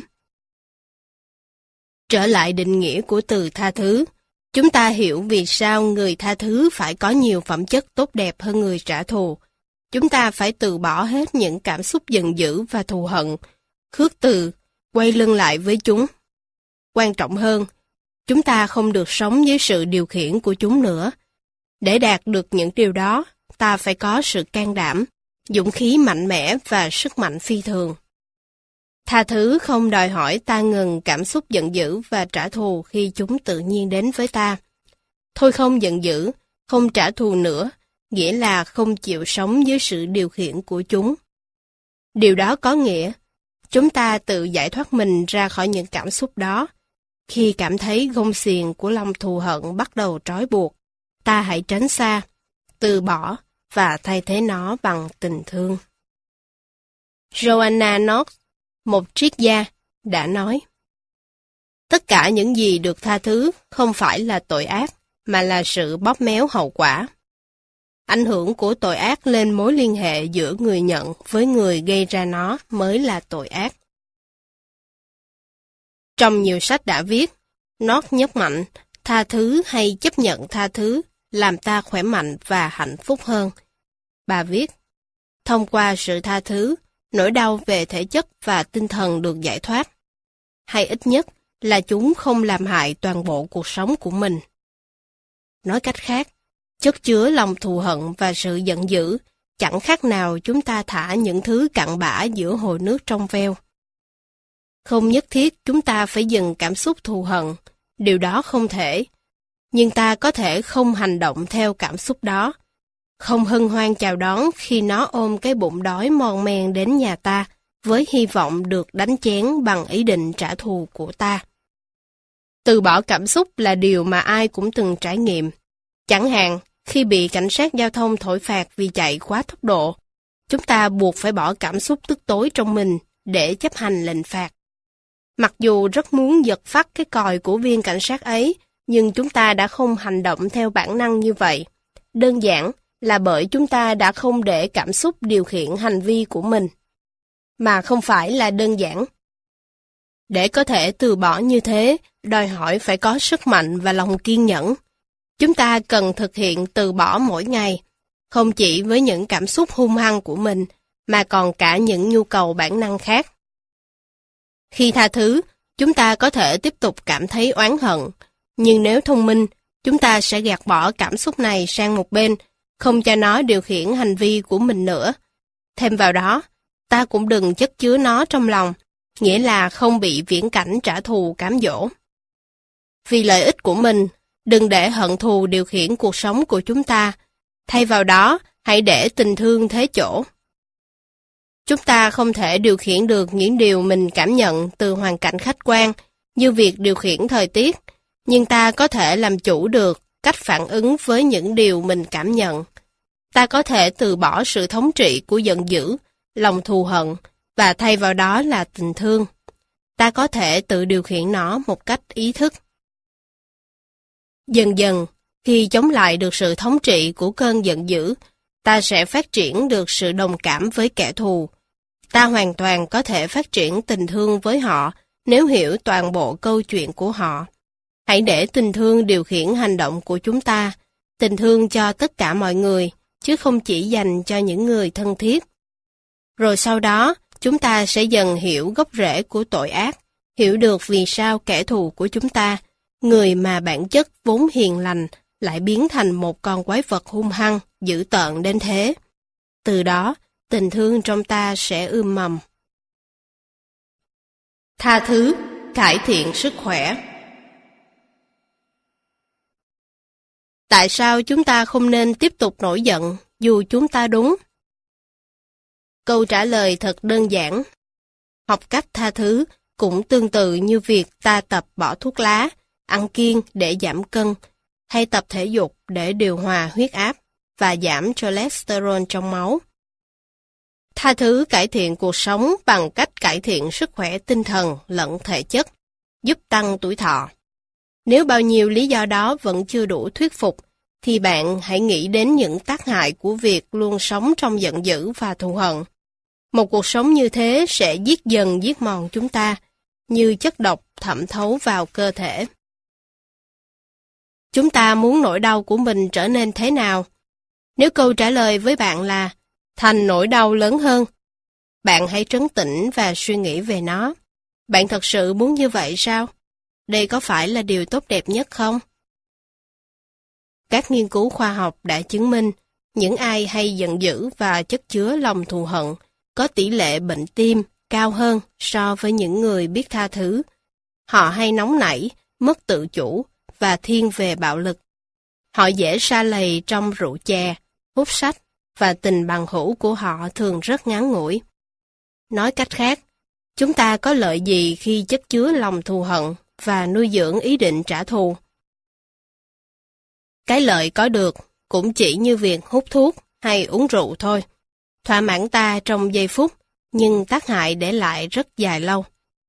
Trở lại định nghĩa của từ tha thứ, chúng ta hiểu vì sao người tha thứ phải có nhiều phẩm chất tốt đẹp hơn người trả thù. Chúng ta phải từ bỏ hết những cảm xúc giận dữ và thù hận, khước từ, quay lưng lại với chúng. Quan trọng hơn, chúng ta không được sống dưới sự điều khiển của chúng nữa. Để đạt được những điều đó, ta phải có sự can đảm, dũng khí mạnh mẽ và sức mạnh phi thường. Tha thứ không đòi hỏi ta ngừng cảm xúc giận dữ và trả thù khi chúng tự nhiên đến với ta. Thôi không giận dữ, không trả thù nữa, nghĩa là không chịu sống dưới sự điều khiển của chúng. Điều đó có nghĩa, chúng ta tự giải thoát mình ra khỏi những cảm xúc đó. Khi cảm thấy gông xiềng của lòng thù hận bắt đầu trói buộc, ta hãy tránh xa, từ bỏ và thay thế nó bằng tình thương. Joanna Knox, một triết gia, đã nói: tất cả những gì được tha thứ không phải là tội ác, mà là sự bóp méo hậu quả. Ảnh hưởng của tội ác lên mối liên hệ giữa người nhận với người gây ra nó mới là tội ác. Trong nhiều sách đã viết, Knox nhấn mạnh tha thứ hay chấp nhận tha thứ làm ta khỏe mạnh và hạnh phúc hơn. Bà viết, thông qua sự tha thứ, nỗi đau về thể chất và tinh thần được giải thoát. Hay ít nhất là chúng không làm hại toàn bộ cuộc sống của mình. Nói cách khác, chất chứa lòng thù hận và sự giận dữ chẳng khác nào chúng ta thả những thứ cặn bã giữa hồ nước trong veo. Không nhất thiết chúng ta phải dừng cảm xúc thù hận, điều đó không thể. Nhưng ta có thể không hành động theo cảm xúc đó, không hân hoan chào đón khi nó ôm cái bụng đói mòn men đến nhà ta với hy vọng được đánh chén bằng ý định trả thù của ta. Từ bỏ cảm xúc là điều mà ai cũng từng trải nghiệm. Chẳng hạn, khi bị cảnh sát giao thông thổi phạt vì chạy quá tốc độ, chúng ta buộc phải bỏ cảm xúc tức tối trong mình để chấp hành lệnh phạt. Mặc dù rất muốn giật phắt cái còi của viên cảnh sát ấy, nhưng chúng ta đã không hành động theo bản năng như vậy. Đơn giản là bởi chúng ta đã không để cảm xúc điều khiển hành vi của mình. Mà không phải là đơn giản. Để có thể từ bỏ như thế, đòi hỏi phải có sức mạnh và lòng kiên nhẫn. Chúng ta cần thực hiện từ bỏ mỗi ngày, không chỉ với những cảm xúc hung hăng của mình, mà còn cả những nhu cầu bản năng khác. Khi tha thứ, chúng ta có thể tiếp tục cảm thấy oán hận, Nhưng nếu thông minh, chúng ta sẽ gạt bỏ cảm xúc này sang một bên, không cho nó điều khiển hành vi của mình nữa. Thêm vào đó, ta cũng đừng chất chứa nó trong lòng, nghĩa là không bị viễn cảnh trả thù cám dỗ. Vì lợi ích của mình, đừng để hận thù điều khiển cuộc sống của chúng ta. Thay vào đó, hãy để tình thương thế chỗ. Chúng ta không thể điều khiển được những điều mình cảm nhận từ hoàn cảnh khách quan, như việc điều khiển thời tiết, nhưng ta có thể làm chủ được cách phản ứng với những điều mình cảm nhận. Ta có thể từ bỏ sự thống trị của giận dữ, lòng thù hận, và thay vào đó là tình thương. Ta có thể tự điều khiển nó một cách ý thức. Dần dần, khi chống lại được sự thống trị của cơn giận dữ, ta sẽ phát triển được sự đồng cảm với kẻ thù. Ta hoàn toàn có thể phát triển tình thương với họ nếu hiểu toàn bộ câu chuyện của họ. Hãy để tình thương điều khiển hành động của chúng ta, tình thương cho tất cả mọi người, chứ không chỉ dành cho những người thân thiết. Rồi sau đó, chúng ta sẽ dần hiểu gốc rễ của tội ác, hiểu được vì sao kẻ thù của chúng ta, người mà bản chất vốn hiền lành, lại biến thành một con quái vật hung hăng, dữ tợn đến thế. Từ đó, tình thương trong ta sẽ ươm mầm. Tha thứ, cải thiện sức khỏe. Tại sao chúng ta không nên tiếp tục nổi giận dù chúng ta đúng? Câu trả lời thật đơn giản. Học cách tha thứ cũng tương tự như việc ta tập bỏ thuốc lá, ăn kiêng để giảm cân, hay tập thể dục để điều hòa huyết áp và giảm cholesterol trong máu. Tha thứ cải thiện cuộc sống bằng cách cải thiện sức khỏe tinh thần lẫn thể chất, giúp tăng tuổi thọ. Nếu bao nhiêu lý do đó vẫn chưa đủ thuyết phục, thì bạn hãy nghĩ đến những tác hại của việc luôn sống trong giận dữ và thù hận. Một cuộc sống như thế sẽ giết dần giết mòn chúng ta, như chất độc thẩm thấu vào cơ thể. Chúng ta muốn nỗi đau của mình trở nên thế nào? Nếu câu trả lời với bạn là thành nỗi đau lớn hơn, bạn hãy trấn tĩnh và suy nghĩ về nó. Bạn thật sự muốn như vậy sao? Đây có phải là điều tốt đẹp nhất không? Các nghiên cứu khoa học đã chứng minh những ai hay giận dữ và chất chứa lòng thù hận có tỷ lệ bệnh tim cao hơn so với những người biết tha thứ. Họ hay nóng nảy, mất tự chủ và thiên về bạo lực. Họ dễ sa lầy trong rượu chè, hút sách và tình bằng hữu của họ thường rất ngắn ngủi. Nói cách khác, chúng ta có lợi gì khi chất chứa lòng thù hận và nuôi dưỡng ý định trả thù? Cái lợi có được cũng chỉ như việc hút thuốc hay uống rượu thôi. Thỏa mãn ta trong giây phút, nhưng tác hại để lại rất dài lâu.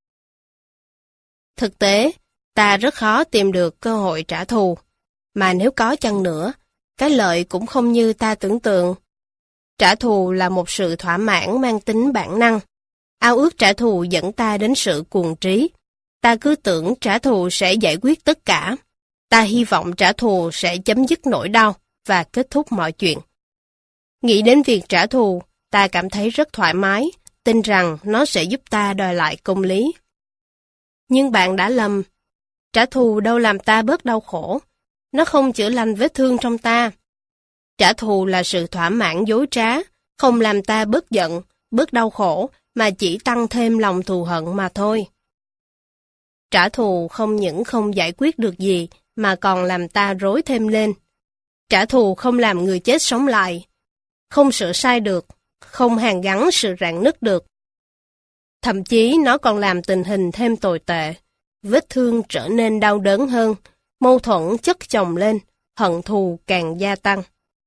Thực tế, ta rất khó tìm được cơ hội trả thù, mà nếu có chăng nữa, cái lợi cũng không như ta tưởng tượng. Trả thù là một sự thỏa mãn mang tính bản năng. Ao ước trả thù dẫn ta đến sự cuồng trí. Ta cứ tưởng trả thù sẽ giải quyết tất cả. Ta hy vọng trả thù sẽ chấm dứt nỗi đau và kết thúc mọi chuyện. Nghĩ đến việc trả thù, ta cảm thấy rất thoải mái, tin rằng nó sẽ giúp ta đòi lại công lý. Nhưng bạn đã lầm. Trả thù đâu làm ta bớt đau khổ. Nó không chữa lành vết thương trong ta. Trả thù là sự thỏa mãn dối trá, không làm ta bớt giận, bớt đau khổ, mà chỉ tăng thêm lòng thù hận mà thôi. Trả thù không những không giải quyết được gì, mà còn làm ta rối thêm lên. Trả thù không làm người chết sống lại, không sửa sai được, không hàn gắn sự rạn nứt được. Thậm chí nó còn làm tình hình thêm tồi tệ, vết thương trở nên đau đớn hơn, mâu thuẫn chất chồng lên, hận thù càng gia tăng.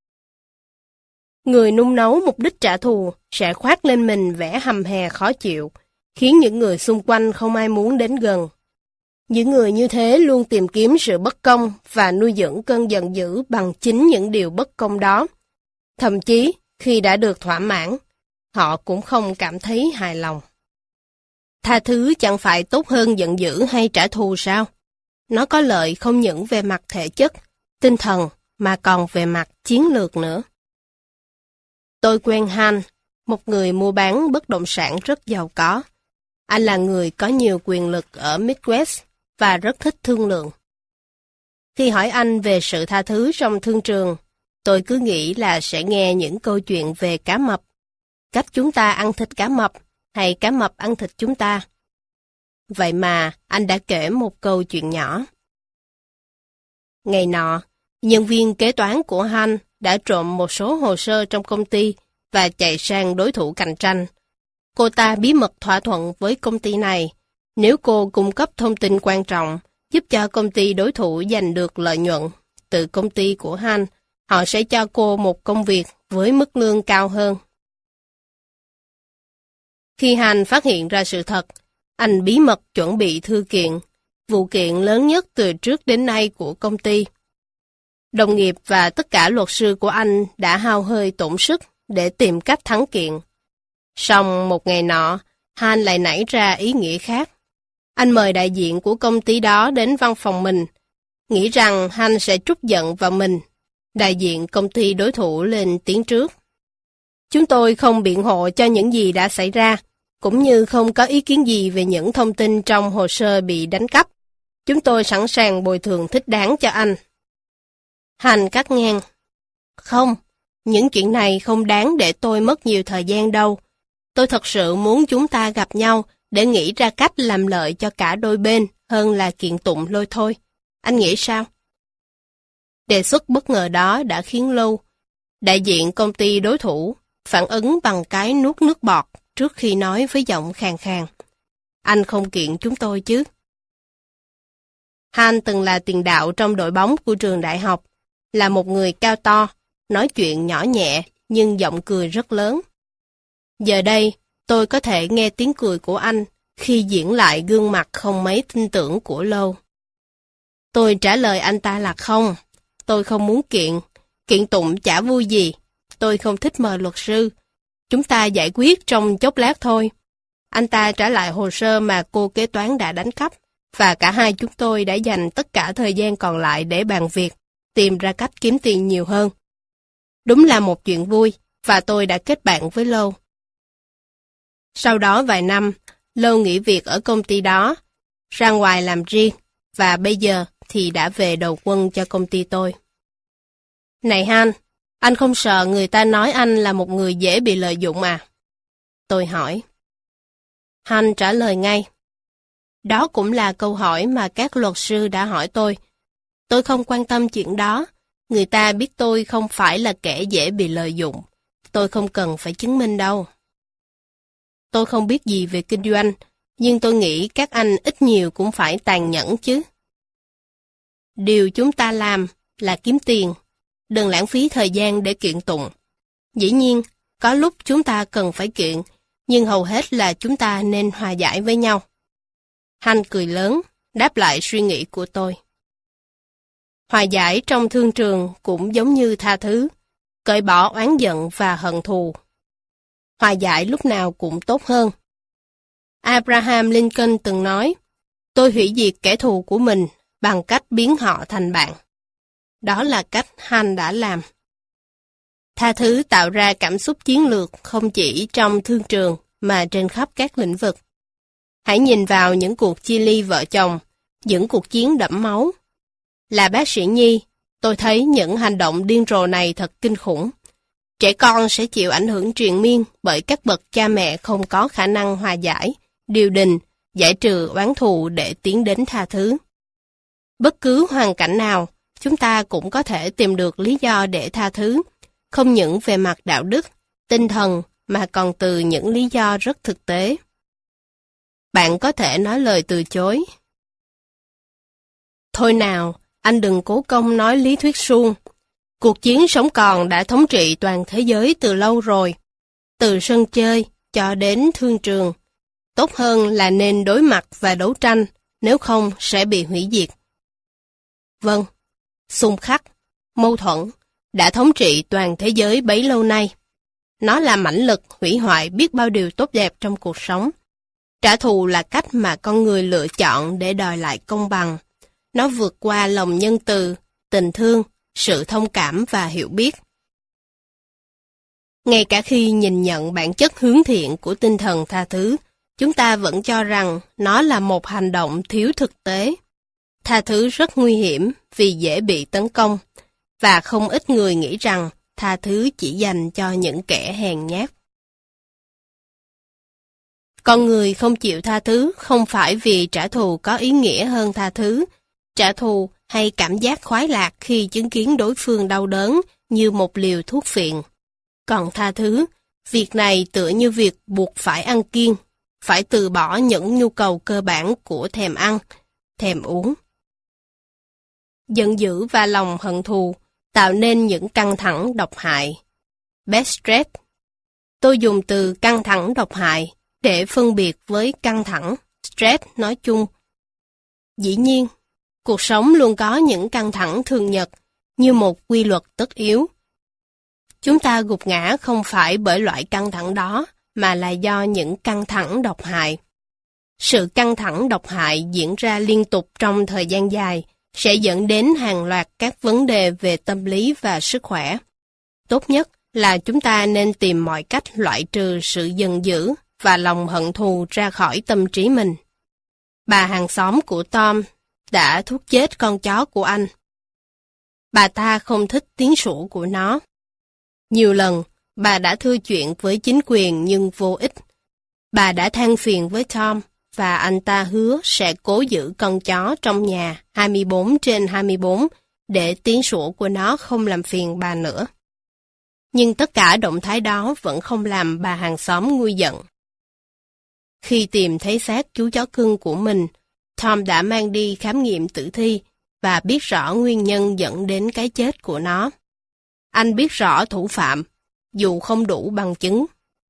Người nung nấu mục đích trả thù sẽ khoác lên mình vẻ hầm hè khó chịu, khiến những người xung quanh không ai muốn đến gần. Những người như thế luôn tìm kiếm sự bất công và nuôi dưỡng cơn giận dữ bằng chính những điều bất công đó. Thậm chí, khi đã được thỏa mãn, họ cũng không cảm thấy hài lòng. Tha thứ chẳng phải tốt hơn giận dữ hay trả thù sao? Nó có lợi không những về mặt thể chất, tinh thần, mà còn về mặt chiến lược nữa. Tôi quen Han, một người mua bán bất động sản rất giàu có. Anh là người có nhiều quyền lực ở Midwest và rất thích thương lượng. Khi hỏi anh về sự tha thứ trong thương trường, tôi cứ nghĩ là sẽ nghe những câu chuyện về cá mập. Cách chúng ta ăn thịt cá mập, hay cá mập ăn thịt chúng ta. Vậy mà, anh đã kể một câu chuyện nhỏ. Ngày nọ, nhân viên kế toán của Han đã trộm một số hồ sơ trong công ty và chạy sang đối thủ cạnh tranh. Cô ta bí mật thỏa thuận với công ty này, nếu cô cung cấp thông tin quan trọng, giúp cho công ty đối thủ giành được lợi nhuận từ công ty của Han, họ sẽ cho cô một công việc với mức lương cao hơn. Khi Han phát hiện ra sự thật, anh bí mật chuẩn bị thư kiện, vụ kiện lớn nhất từ trước đến nay của công ty. Đồng nghiệp và tất cả luật sư của anh đã hao hơi tổn sức để tìm cách thắng kiện. Song một ngày nọ, Han lại nảy ra ý nghĩa khác. Anh mời đại diện của công ty đó đến văn phòng mình, nghĩ rằng Han sẽ trút giận vào mình. Đại diện công ty đối thủ lên tiếng trước. Chúng tôi không biện hộ cho những gì đã xảy ra, cũng như không có ý kiến gì về những thông tin trong hồ sơ bị đánh cắp. Chúng tôi sẵn sàng bồi thường thích đáng cho anh. Han cắt ngang. Không, những chuyện này không đáng để tôi mất nhiều thời gian đâu. Tôi thật sự muốn chúng ta gặp nhau để nghĩ ra cách làm lợi cho cả đôi bên hơn là kiện tụng lôi thôi. Anh nghĩ sao? Đề xuất bất ngờ đó đã khiến Lâu, đại diện công ty đối thủ, phản ứng bằng cái nuốt nước bọt trước khi nói với giọng khàn khàn. Anh không kiện chúng tôi chứ? Han từng là tiền đạo trong đội bóng của trường đại học, là một người cao to, nói chuyện nhỏ nhẹ nhưng giọng cười rất lớn. Giờ đây, tôi có thể nghe tiếng cười của anh khi diễn lại gương mặt không mấy tin tưởng của Lâu. Tôi trả lời anh ta là không. Tôi không muốn kiện tụng chả vui gì. Tôi không thích mời luật sư. Chúng ta giải quyết trong chốc lát thôi. Anh ta trả lại hồ sơ mà cô kế toán đã đánh cắp, và cả hai chúng tôi đã dành tất cả thời gian còn lại để bàn việc, tìm ra cách kiếm tiền nhiều hơn. Đúng là một chuyện vui, và tôi đã kết bạn với Lâu. Sau đó vài năm, Lâu nghỉ việc ở công ty đó, ra ngoài làm riêng, và bây giờ thì đã về đầu quân cho công ty tôi. Này Han, anh không sợ người ta nói anh là một người dễ bị lợi dụng à? Tôi hỏi. Han trả lời ngay. Đó cũng là câu hỏi mà các luật sư đã hỏi tôi. Tôi không quan tâm chuyện đó. Người ta biết tôi không phải là kẻ dễ bị lợi dụng. Tôi không cần phải chứng minh đâu. Tôi không biết gì về kinh doanh, nhưng tôi nghĩ các anh ít nhiều cũng phải tàn nhẫn chứ. Điều chúng ta làm là kiếm tiền, đừng lãng phí thời gian để kiện tụng. Dĩ nhiên, có lúc chúng ta cần phải kiện, nhưng hầu hết là chúng ta nên hòa giải với nhau. Han cười lớn, đáp lại suy nghĩ của tôi. Hòa giải trong thương trường cũng giống như tha thứ, cởi bỏ oán giận và hận thù. Hòa giải lúc nào cũng tốt hơn. Abraham Lincoln từng nói, tôi hủy diệt kẻ thù của mình bằng cách biến họ thành bạn. Đó là cách Han đã làm. Tha thứ tạo ra cảm xúc chiến lược không chỉ trong thương trường mà trên khắp các lĩnh vực. Hãy nhìn vào những cuộc chia ly vợ chồng, những cuộc chiến đẫm máu. Là bác sĩ nhi, tôi thấy những hành động điên rồ này thật kinh khủng. Trẻ con sẽ chịu ảnh hưởng triền miên bởi các bậc cha mẹ không có khả năng hòa giải, điều đình, giải trừ oán thù để tiến đến tha thứ. Bất cứ hoàn cảnh nào, chúng ta cũng có thể tìm được lý do để tha thứ, không những về mặt đạo đức, tinh thần mà còn từ những lý do rất thực tế. Bạn có thể nói lời từ chối. Thôi nào, anh đừng cố công nói lý thuyết suông. Cuộc chiến sống còn đã thống trị toàn thế giới từ lâu rồi. Từ sân chơi cho đến thương trường. Tốt hơn là nên đối mặt và đấu tranh, nếu không sẽ bị hủy diệt. Vâng, xung khắc, mâu thuẫn đã thống trị toàn thế giới bấy lâu nay. Nó là mãnh lực hủy hoại biết bao điều tốt đẹp trong cuộc sống. Trả thù là cách mà con người lựa chọn để đòi lại công bằng. Nó vượt qua lòng nhân từ, tình thương, sự thông cảm và hiểu biết. Ngay cả khi nhìn nhận bản chất hướng thiện của tinh thần tha thứ, chúng ta vẫn cho rằng nó là một hành động thiếu thực tế. Tha thứ rất nguy hiểm vì dễ bị tấn công, và không ít người nghĩ rằng tha thứ chỉ dành cho những kẻ hèn nhát. Con người không chịu tha thứ không phải vì trả thù có ý nghĩa hơn tha thứ. Trả thù hay cảm giác khoái lạc khi chứng kiến đối phương đau đớn như một liều thuốc phiện. Còn tha thứ, việc này tựa như việc buộc phải ăn kiêng, phải từ bỏ những nhu cầu cơ bản của thèm ăn, thèm uống. Giận dữ và lòng hận thù tạo nên những căng thẳng độc hại. Best stress. Tôi dùng từ căng thẳng độc hại để phân biệt với căng thẳng, stress nói chung. Dĩ nhiên, cuộc sống luôn có những căng thẳng thường nhật, như một quy luật tất yếu. Chúng ta gục ngã không phải bởi loại căng thẳng đó, mà là do những căng thẳng độc hại. Sự căng thẳng độc hại diễn ra liên tục trong thời gian dài, sẽ dẫn đến hàng loạt các vấn đề về tâm lý và sức khỏe. Tốt nhất là chúng ta nên tìm mọi cách loại trừ sự giận dữ và lòng hận thù ra khỏi tâm trí mình. Bà hàng xóm của Tom đã thuốc chết con chó của anh. Bà ta không thích tiếng sủa của nó. Nhiều lần, bà đã thưa chuyện với chính quyền nhưng vô ích. Bà đã than phiền với Tom, và anh ta hứa sẽ cố giữ con chó trong nhà 24/24 để tiếng sủa của nó không làm phiền bà nữa. Nhưng tất cả động thái đó vẫn không làm bà hàng xóm nguôi giận. Khi tìm thấy xác chú chó cưng của mình, Tom đã mang đi khám nghiệm tử thi và biết rõ nguyên nhân dẫn đến cái chết của nó. Anh biết rõ thủ phạm, dù không đủ bằng chứng.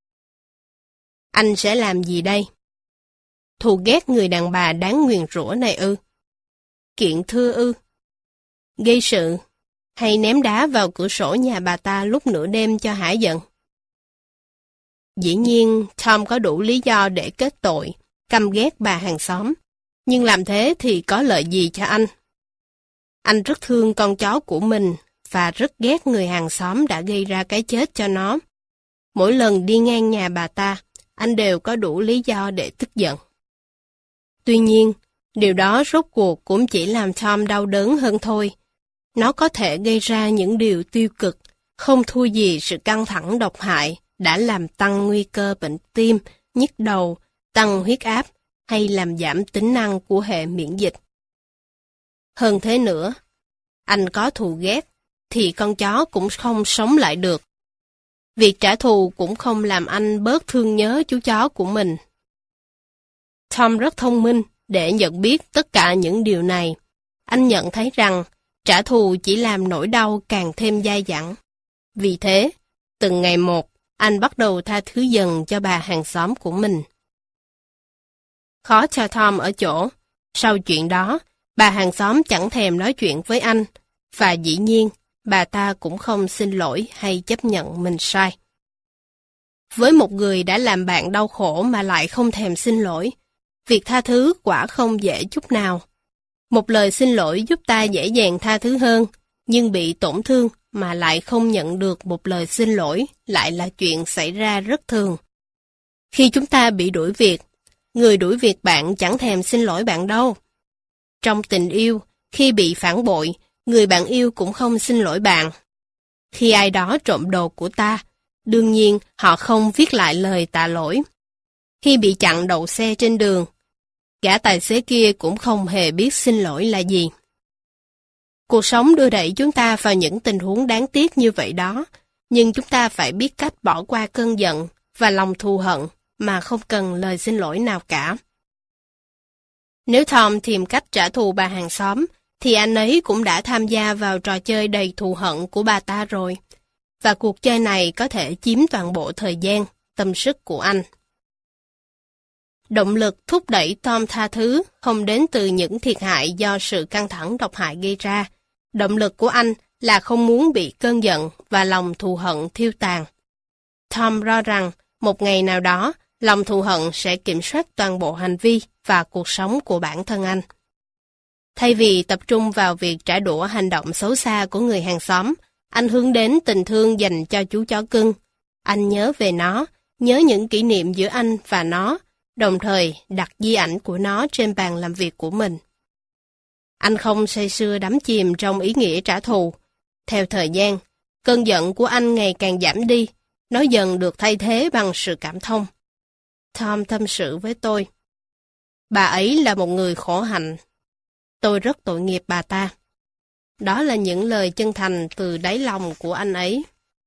Anh sẽ làm gì đây? Thù ghét người đàn bà đáng nguyền rủa này ư? Kiện thưa ư? Gây sự? Hay ném đá vào cửa sổ nhà bà ta lúc nửa đêm cho hả giận? Dĩ nhiên, Tom có đủ lý do để kết tội, căm ghét bà hàng xóm. Nhưng làm thế thì có lợi gì cho anh? Anh rất thương con chó của mình và rất ghét người hàng xóm đã gây ra cái chết cho nó. Mỗi lần đi ngang nhà bà ta, anh đều có đủ lý do để tức giận. Tuy nhiên, điều đó rốt cuộc cũng chỉ làm Tom đau đớn hơn thôi. Nó có thể gây ra những điều tiêu cực, không thua gì sự căng thẳng độc hại đã làm tăng nguy cơ bệnh tim, nhức đầu, tăng huyết áp hay làm giảm tính năng của hệ miễn dịch. Hơn thế nữa, anh có thù ghét, thì con chó cũng không sống lại được. Việc trả thù cũng không làm anh bớt thương nhớ chú chó của mình. Tom rất thông minh để nhận biết tất cả những điều này. Anh nhận thấy rằng trả thù chỉ làm nỗi đau càng thêm dai dẳng. Vì thế, từng ngày một, anh bắt đầu tha thứ dần cho bà hàng xóm của mình. Khó cho Tom ở chỗ, sau chuyện đó, bà hàng xóm chẳng thèm nói chuyện với anh, và dĩ nhiên, bà ta cũng không xin lỗi hay chấp nhận mình sai. Với một người đã làm bạn đau khổ mà lại không thèm xin lỗi, việc tha thứ quả không dễ chút nào. Một lời xin lỗi giúp ta dễ dàng tha thứ hơn, nhưng bị tổn thương mà lại không nhận được một lời xin lỗi lại là chuyện xảy ra rất thường. Khi chúng ta bị đuổi việc, người đuổi việc bạn chẳng thèm xin lỗi bạn đâu. Trong tình yêu, khi bị phản bội, người bạn yêu cũng không xin lỗi bạn. Khi ai đó trộm đồ của ta, đương nhiên họ không viết lại lời tạ lỗi. Khi bị chặn đậu xe trên đường, gã tài xế kia cũng không hề biết xin lỗi là gì. Cuộc sống đưa đẩy chúng ta vào những tình huống đáng tiếc như vậy đó, nhưng chúng ta phải biết cách bỏ qua cơn giận và lòng thù hận mà không cần lời xin lỗi nào cả. Nếu Tom tìm cách trả thù bà hàng xóm, thì anh ấy cũng đã tham gia vào trò chơi đầy thù hận của bà ta rồi, và cuộc chơi này có thể chiếm toàn bộ thời gian, tâm sức của anh. Động lực thúc đẩy Tom tha thứ không đến từ những thiệt hại do sự căng thẳng độc hại gây ra. Động lực của anh là không muốn bị cơn giận và lòng thù hận thiêu tàn. Tom lo rằng một ngày nào đó, lòng thù hận sẽ kiểm soát toàn bộ hành vi và cuộc sống của bản thân anh. Thay vì tập trung vào việc trả đũa hành động xấu xa của người hàng xóm, anh hướng đến tình thương dành cho chú chó cưng. Anh nhớ về nó, nhớ những kỷ niệm giữa anh và nó, đồng thời đặt di ảnh của nó trên bàn làm việc của mình. Anh không say sưa đắm chìm trong ý nghĩa trả thù. Theo thời gian, cơn giận của anh ngày càng giảm đi, nó dần được thay thế bằng sự cảm thông. Tom tâm sự với tôi. Bà ấy là một người khổ hạnh. Tôi rất tội nghiệp bà ta. Đó là những lời chân thành từ đáy lòng của anh ấy.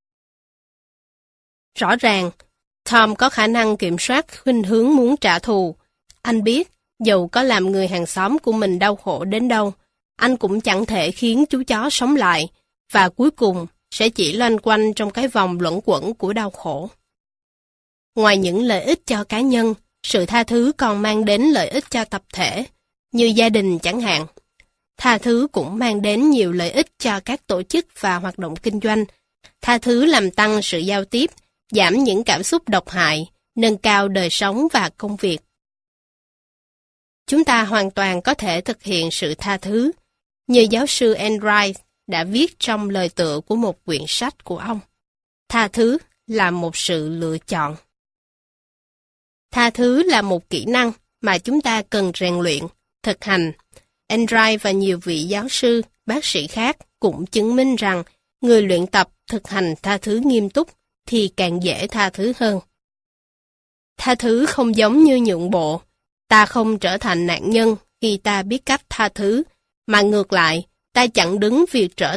Rõ ràng, Tom có khả năng kiểm soát khuynh hướng muốn trả thù. Anh biết, dầu có làm người hàng xóm của mình đau khổ đến đâu, anh cũng chẳng thể khiến chú chó sống lại, và cuối cùng sẽ chỉ loanh quanh trong cái vòng luẩn quẩn của đau khổ. Ngoài những lợi ích cho cá nhân, sự tha thứ còn mang đến lợi ích cho tập thể, như gia đình chẳng hạn. Tha thứ cũng mang đến nhiều lợi ích cho các tổ chức và hoạt động kinh doanh. Tha thứ làm tăng sự giao tiếp, giảm những cảm xúc độc hại, nâng cao đời sống và công việc. Chúng ta hoàn toàn có thể thực hiện sự tha thứ, như giáo sư Enright đã viết trong lời tựa của một quyển sách của ông. Tha thứ là một sự lựa chọn. Tha thứ là một kỹ năng mà chúng ta cần rèn luyện, thực hành. Enright và nhiều vị giáo sư, bác sĩ khác cũng chứng minh rằng người luyện tập thực hành tha thứ nghiêm túc thì càng dễ tha thứ hơn. Tha thứ không giống như nhượng bộ. Ta không trở thành nạn nhân khi ta biết cách tha thứ, mà ngược lại, ta chặn đứng việc trở